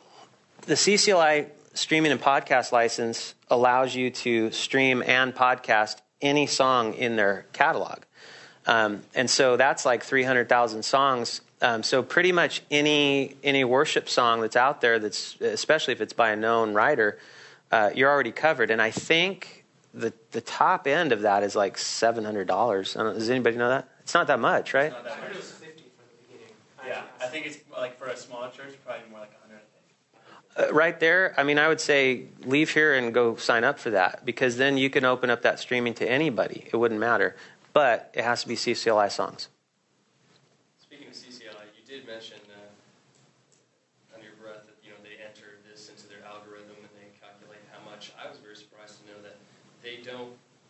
the C C L I streaming and podcast license allows you to stream and podcast any song in their catalog. Um, and so that's like three hundred thousand songs. Um, so pretty much any any worship song that's out there, that's especially if it's by a known writer, uh, you're already covered. And I think the the top end of that is like seven hundred dollars. I don't, does anybody know that? It's not that much, right? It's not that I heard much. it was fifty for the beginning. Yeah, I think it's like for a smaller church, probably more like a hundred. Uh, right there, I mean, I would say leave here and go sign up for that, because then you can open up that streaming to anybody. It wouldn't matter. But it has to be C C L I songs. Speaking of C C L I, you did mention uh, under your breath that you know they enter this into their algorithm and they calculate how much. I was very surprised to know that they don't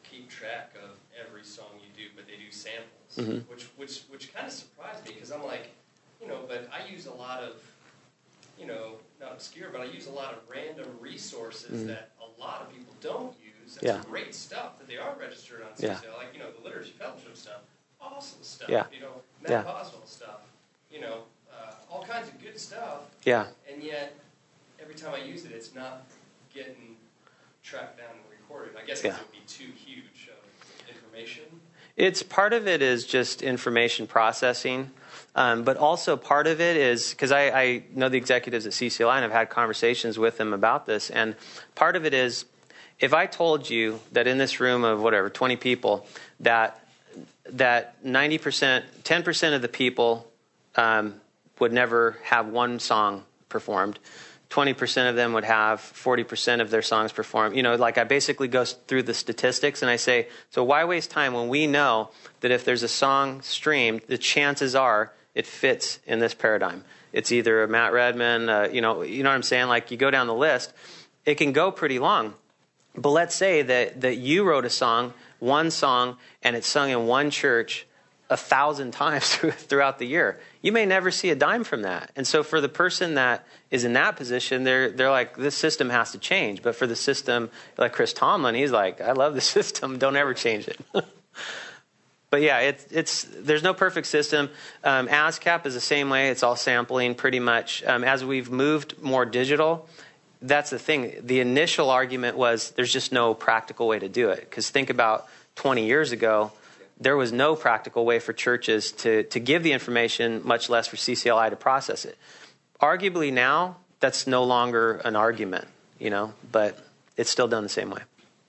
track of every song you do, but they do samples, Mhm. which which which kind of surprised me because I'm like, you know, but I use a lot of, you know, not obscure, but I use a lot of random resources Mhm. that a lot of people don't use. That's Yeah. great stuff that they are registered on C C L, Yeah. like, you know, the Liturgy Fellowship stuff, awesome stuff, Yeah. you know, Matt Yeah. Boswell stuff, you know, uh, all kinds of good stuff, Yeah. and yet every time I use it, it's not getting tracked down and recorded. I guess 'cause Yeah. it would be too huge of information. It's part of it is just information processing, um, but also part of it is because I, I know the executives at C C L I and I've had conversations with them about this, and part of it is if I told you that in this room of whatever twenty people that that ninety percent, ten percent of the people um, would never have one song performed. twenty percent of them would have forty percent of their songs performed. You know, like I basically go through the statistics and I say, so why waste time when we know that if there's a song streamed, the chances are it fits in this paradigm. It's either a Matt Redman, uh, you know, you know what I'm saying? Like you go down the list, it can go pretty long. But let's say that, that you wrote a song, one song, and it's sung in one church a thousand times throughout the year. You may never see a dime from that. And so for the person that is in that position, they're they're like, this system has to change. But for the system, like Chris Tomlin, he's like, I love the system. Don't ever change it. But yeah, it's it's there's no perfect system. Um, ASCAP is the same way. It's all sampling pretty much. Um, as we've moved more digital, that's the thing. The initial argument was there's just no practical way to do it. Because think about twenty years ago, there was no practical way for churches to, to give the information, much less for C C L I to process it. Arguably now, that's no longer an argument, you know, but it's still done the same way.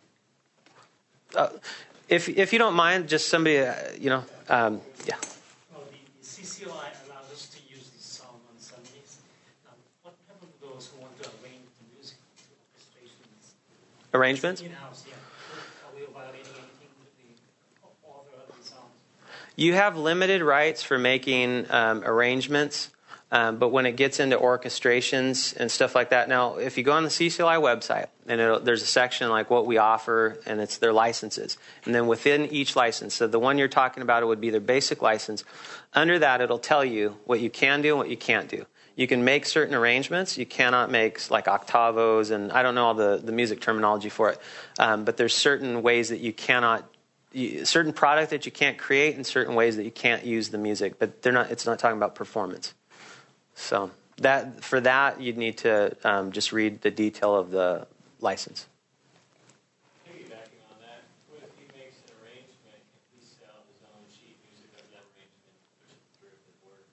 Uh, if if you don't mind, just somebody, uh, you know, um, yeah. Well, the, the C C L I allows us to use this song on Sundays. Um, what happens to those who want to arrange the music to orchestrations? Arrangements? In-house, yeah. Are we violating anything with the author of the songs? You have limited rights for making um, arrangements, um, but when it gets into orchestrations and stuff like that, now if you go on the C C L I website, and it'll, there's a section like what we offer, and it's their licenses. And then within each license, so the one you're talking about, it would be their basic license. Under that, it'll tell you what you can do and what you can't do. You can make certain arrangements. You cannot make like octavos, and I don't know all the, the music terminology for it, um, but there's certain ways that you cannot You, certain product that you can't create and certain ways that you can't use the music, but they're not. It's not talking about performance. So that for that you'd need to um, just read the detail of the license. Piggybacking on that, what if he makes an arrangement and he sells his own sheet music of that arrangement, push it through the word?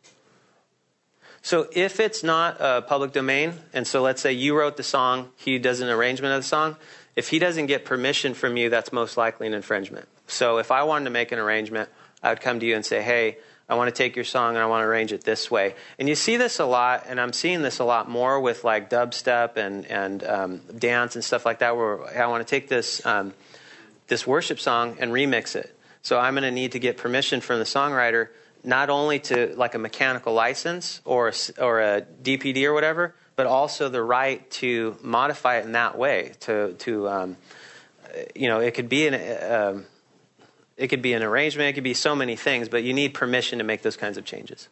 So if it's not a public domain, and so let's say you wrote the song, he does an arrangement of the song. If he doesn't get permission from you, that's most likely an infringement. So if I wanted to make an arrangement, I would come to you and say, hey, I want to take your song and I want to arrange it this way. And you see this a lot, and I'm seeing this a lot more with like dubstep and, and um, dance and stuff like that, where I want to take this, um, this worship song and remix it. So I'm going to need to get permission from the songwriter, not only to like a mechanical license or a, or a D P D or whatever, but also the right to modify it in that way. To, to um, you know, it could be an um, it could be an arrangement, it could be so many things, but you need permission to make those kinds of changes.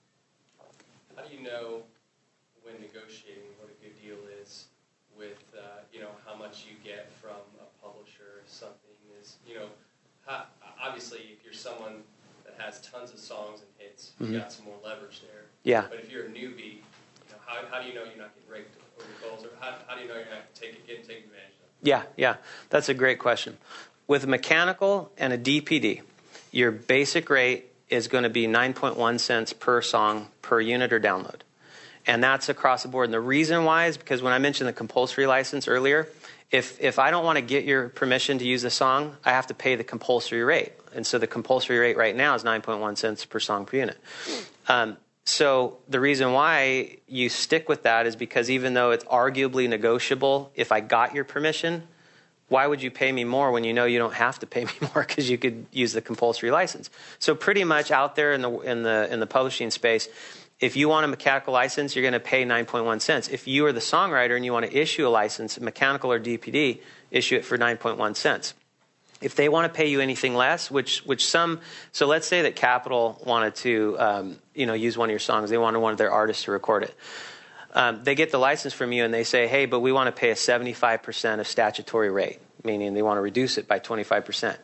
How do you know when negotiating what a good deal is with, uh, you know, how much you get from a publisher or something? Is, you know, how, obviously if you're someone that has tons of songs and hits, you Mm-hmm. got some more leverage there. Yeah. But if you're a newbie, you know, how, how do you know you're not getting raked over the coals, or how, how do you know you're not taking, getting taken advantage of? Yeah, yeah, that's a great question. With a mechanical and a D P D, your basic rate is going to be nine point one cents per song per unit or download. And that's across the board. And the reason why is because when I mentioned the compulsory license earlier, if if I don't want to get your permission to use a song, I have to pay the compulsory rate. And so the compulsory rate right now is nine point one cents per song per unit. Um, so the reason why you stick with that is because even though it's arguably negotiable, if I got your permission, why would you pay me more when you know you don't have to pay me more because you could use the compulsory license? So pretty much out there in the in the in the publishing space, if you want a mechanical license, you're going to pay nine point one cents. If you are the songwriter and you want to issue a license, mechanical or D P D, issue it for nine point one cents. If they want to pay you anything less, which which some, so let's say that Capitol wanted to, um, you know, use one of your songs. They wanted one of their artists to record it. Um, they get the license from you and they say, hey, but we want to pay a seventy-five percent of statutory rate, meaning they want to reduce it by twenty-five percent.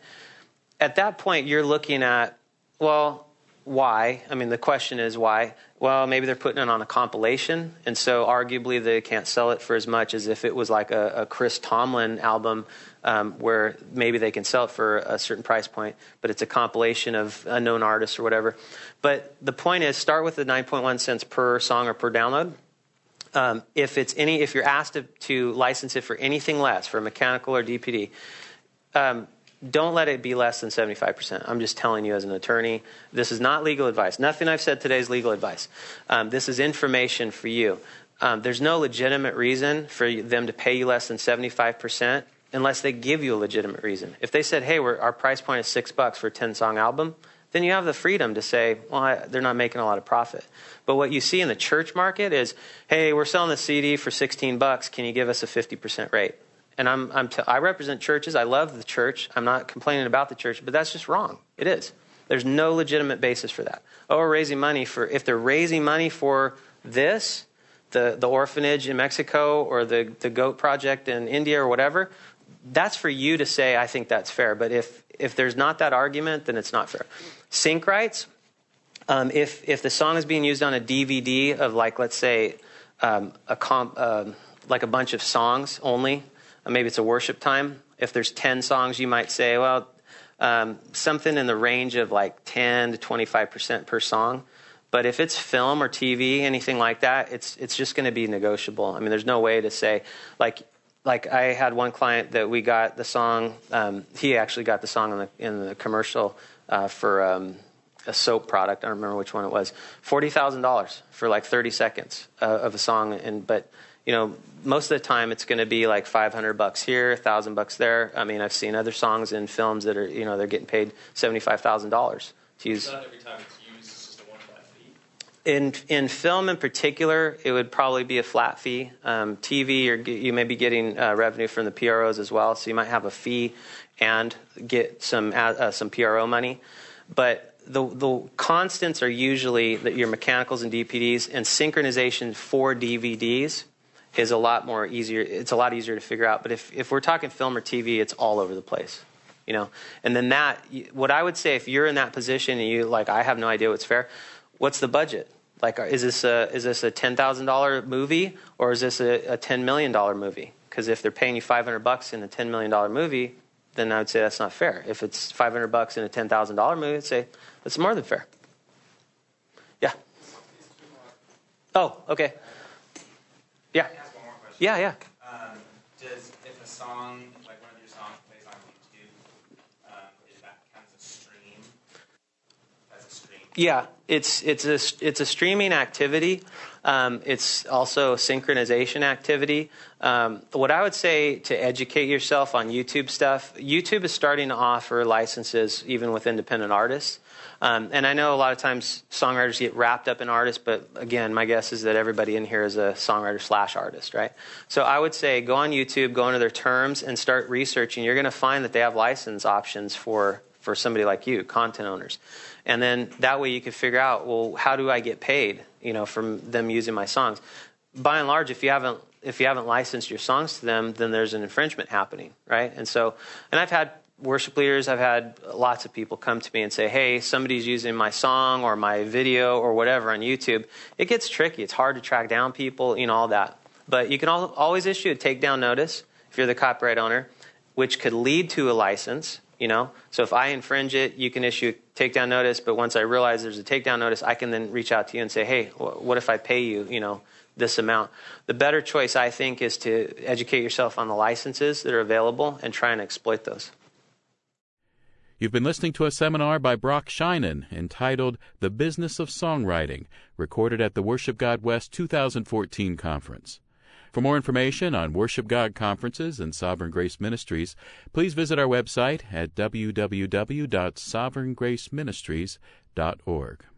At that point, you're looking at, well, why? I mean, the question is why? Well, maybe they're putting it on a compilation, and so arguably they can't sell it for as much as if it was like a, a Chris Tomlin album, um, where maybe they can sell it for a certain price point, but it's a compilation of unknown artists or whatever. But the point is, start with the nine point one cents per song or per download. Um, if it's any, if you're asked to, to license it for anything less, for mechanical or D P D, um, don't let it be less than seventy-five percent. I'm just telling you as an attorney, this is not legal advice. Nothing I've said today is legal advice. Um, this is information for you. Um, there's no legitimate reason for them to pay you less than seventy-five percent unless they give you a legitimate reason. If they said, hey, we're, our price point is six bucks for a ten-song album, then you have the freedom to say, well, I, they're not making a lot of profit. But what you see in the church market is, hey, we're selling the C D for sixteen bucks. Can you give us a fifty percent rate? And I'm, I'm t- I represent churches. I love the church. I'm not complaining about the church, but that's just wrong. It is. There's no legitimate basis for that. Oh, we're raising money for, if they're raising money for this, the, the orphanage in Mexico or the, the goat project in India or whatever, that's for you to say, I think that's fair. But if, if there's not that argument, then it's not fair. Sync rights, um, if, if the song is being used on a D V D of like, let's say, um, a comp, uh, like a bunch of songs only, maybe it's a worship time. If there's ten songs, you might say, well, um, something in the range of like ten to twenty-five percent per song. But if it's film or T V, anything like that, it's it's just going to be negotiable. I mean, there's no way to say, like, like I had one client that we got the song, um, he actually got the song in the, in the commercial uh, for um, a soap product. I don't remember which one it was. forty thousand dollars for like thirty seconds uh, of a song. And but you know, most of the time it's going to be like five hundred bucks here, one thousand bucks there. I mean, I've seen other songs in films that are, you know, they're getting paid seventy-five thousand dollars to use. Not every time it's used, it's just a one-time fee. In in film in particular, it would probably be a flat fee. Um, T V, or you may be getting uh, revenue from the P R Os as well, so you might have a fee and get some uh, some P R O money. But the the constants are usually that your mechanicals and D P Ds, and synchronization for D V Ds is a lot more easier. It's a lot easier to figure out. But if, if we're talking film or T V, it's all over the place, you know. And then that, what I would say, if you're in that position and you like, I have no idea what's fair. What's the budget? Like, is this a is this a ten thousand dollar movie or is this a, a ten million dollar movie? Because if they're paying you five hundred bucks in a ten million dollar movie, then I would say that's not fair. If it's five hundred bucks in a ten thousand dollar movie, I'd say that's more than fair. Yeah. Oh, okay. Yeah. Can I ask one more question? Yeah, yeah. Um, does, if a song, like one of your songs plays on YouTube, um, is that counts as stream? As a stream? Yeah, it's it's a it's a streaming activity. Um, it's also a synchronization activity. Um, what I would say to educate yourself on YouTube stuff, YouTube is starting to offer licenses even with independent artists. Um, and I know a lot of times songwriters get wrapped up in artists, but again, my guess is that everybody in here is a songwriter slash artist, right? So I would say go on YouTube, go into their terms, and start researching. You're going to find that they have license options for, for somebody like you, content owners. And then that way you can figure out, well, how do I get paid, you know, from them using my songs? By and large, if you haven't if you haven't licensed your songs to them, then there's an infringement happening, right? And so, and I've had worship leaders, I've had lots of people come to me and say, hey, somebody's using my song or my video or whatever on YouTube. It gets tricky. It's hard to track down people, you know, all that. But you can al- always issue a takedown notice if you're the copyright owner, which could lead to a license, you know. So if I infringe it, you can issue a takedown notice. But once I realize there's a takedown notice, I can then reach out to you and say, hey, what if I pay you, you know, this amount? The better choice, I think, is to educate yourself on the licenses that are available and try and exploit those. You've been listening to a seminar by Brock Scheinen entitled The Business of Songwriting, recorded at the Worship God West two thousand fourteen conference. For more information on Worship God conferences and Sovereign Grace Ministries, please visit our website at w w w dot sovereign grace ministries dot org.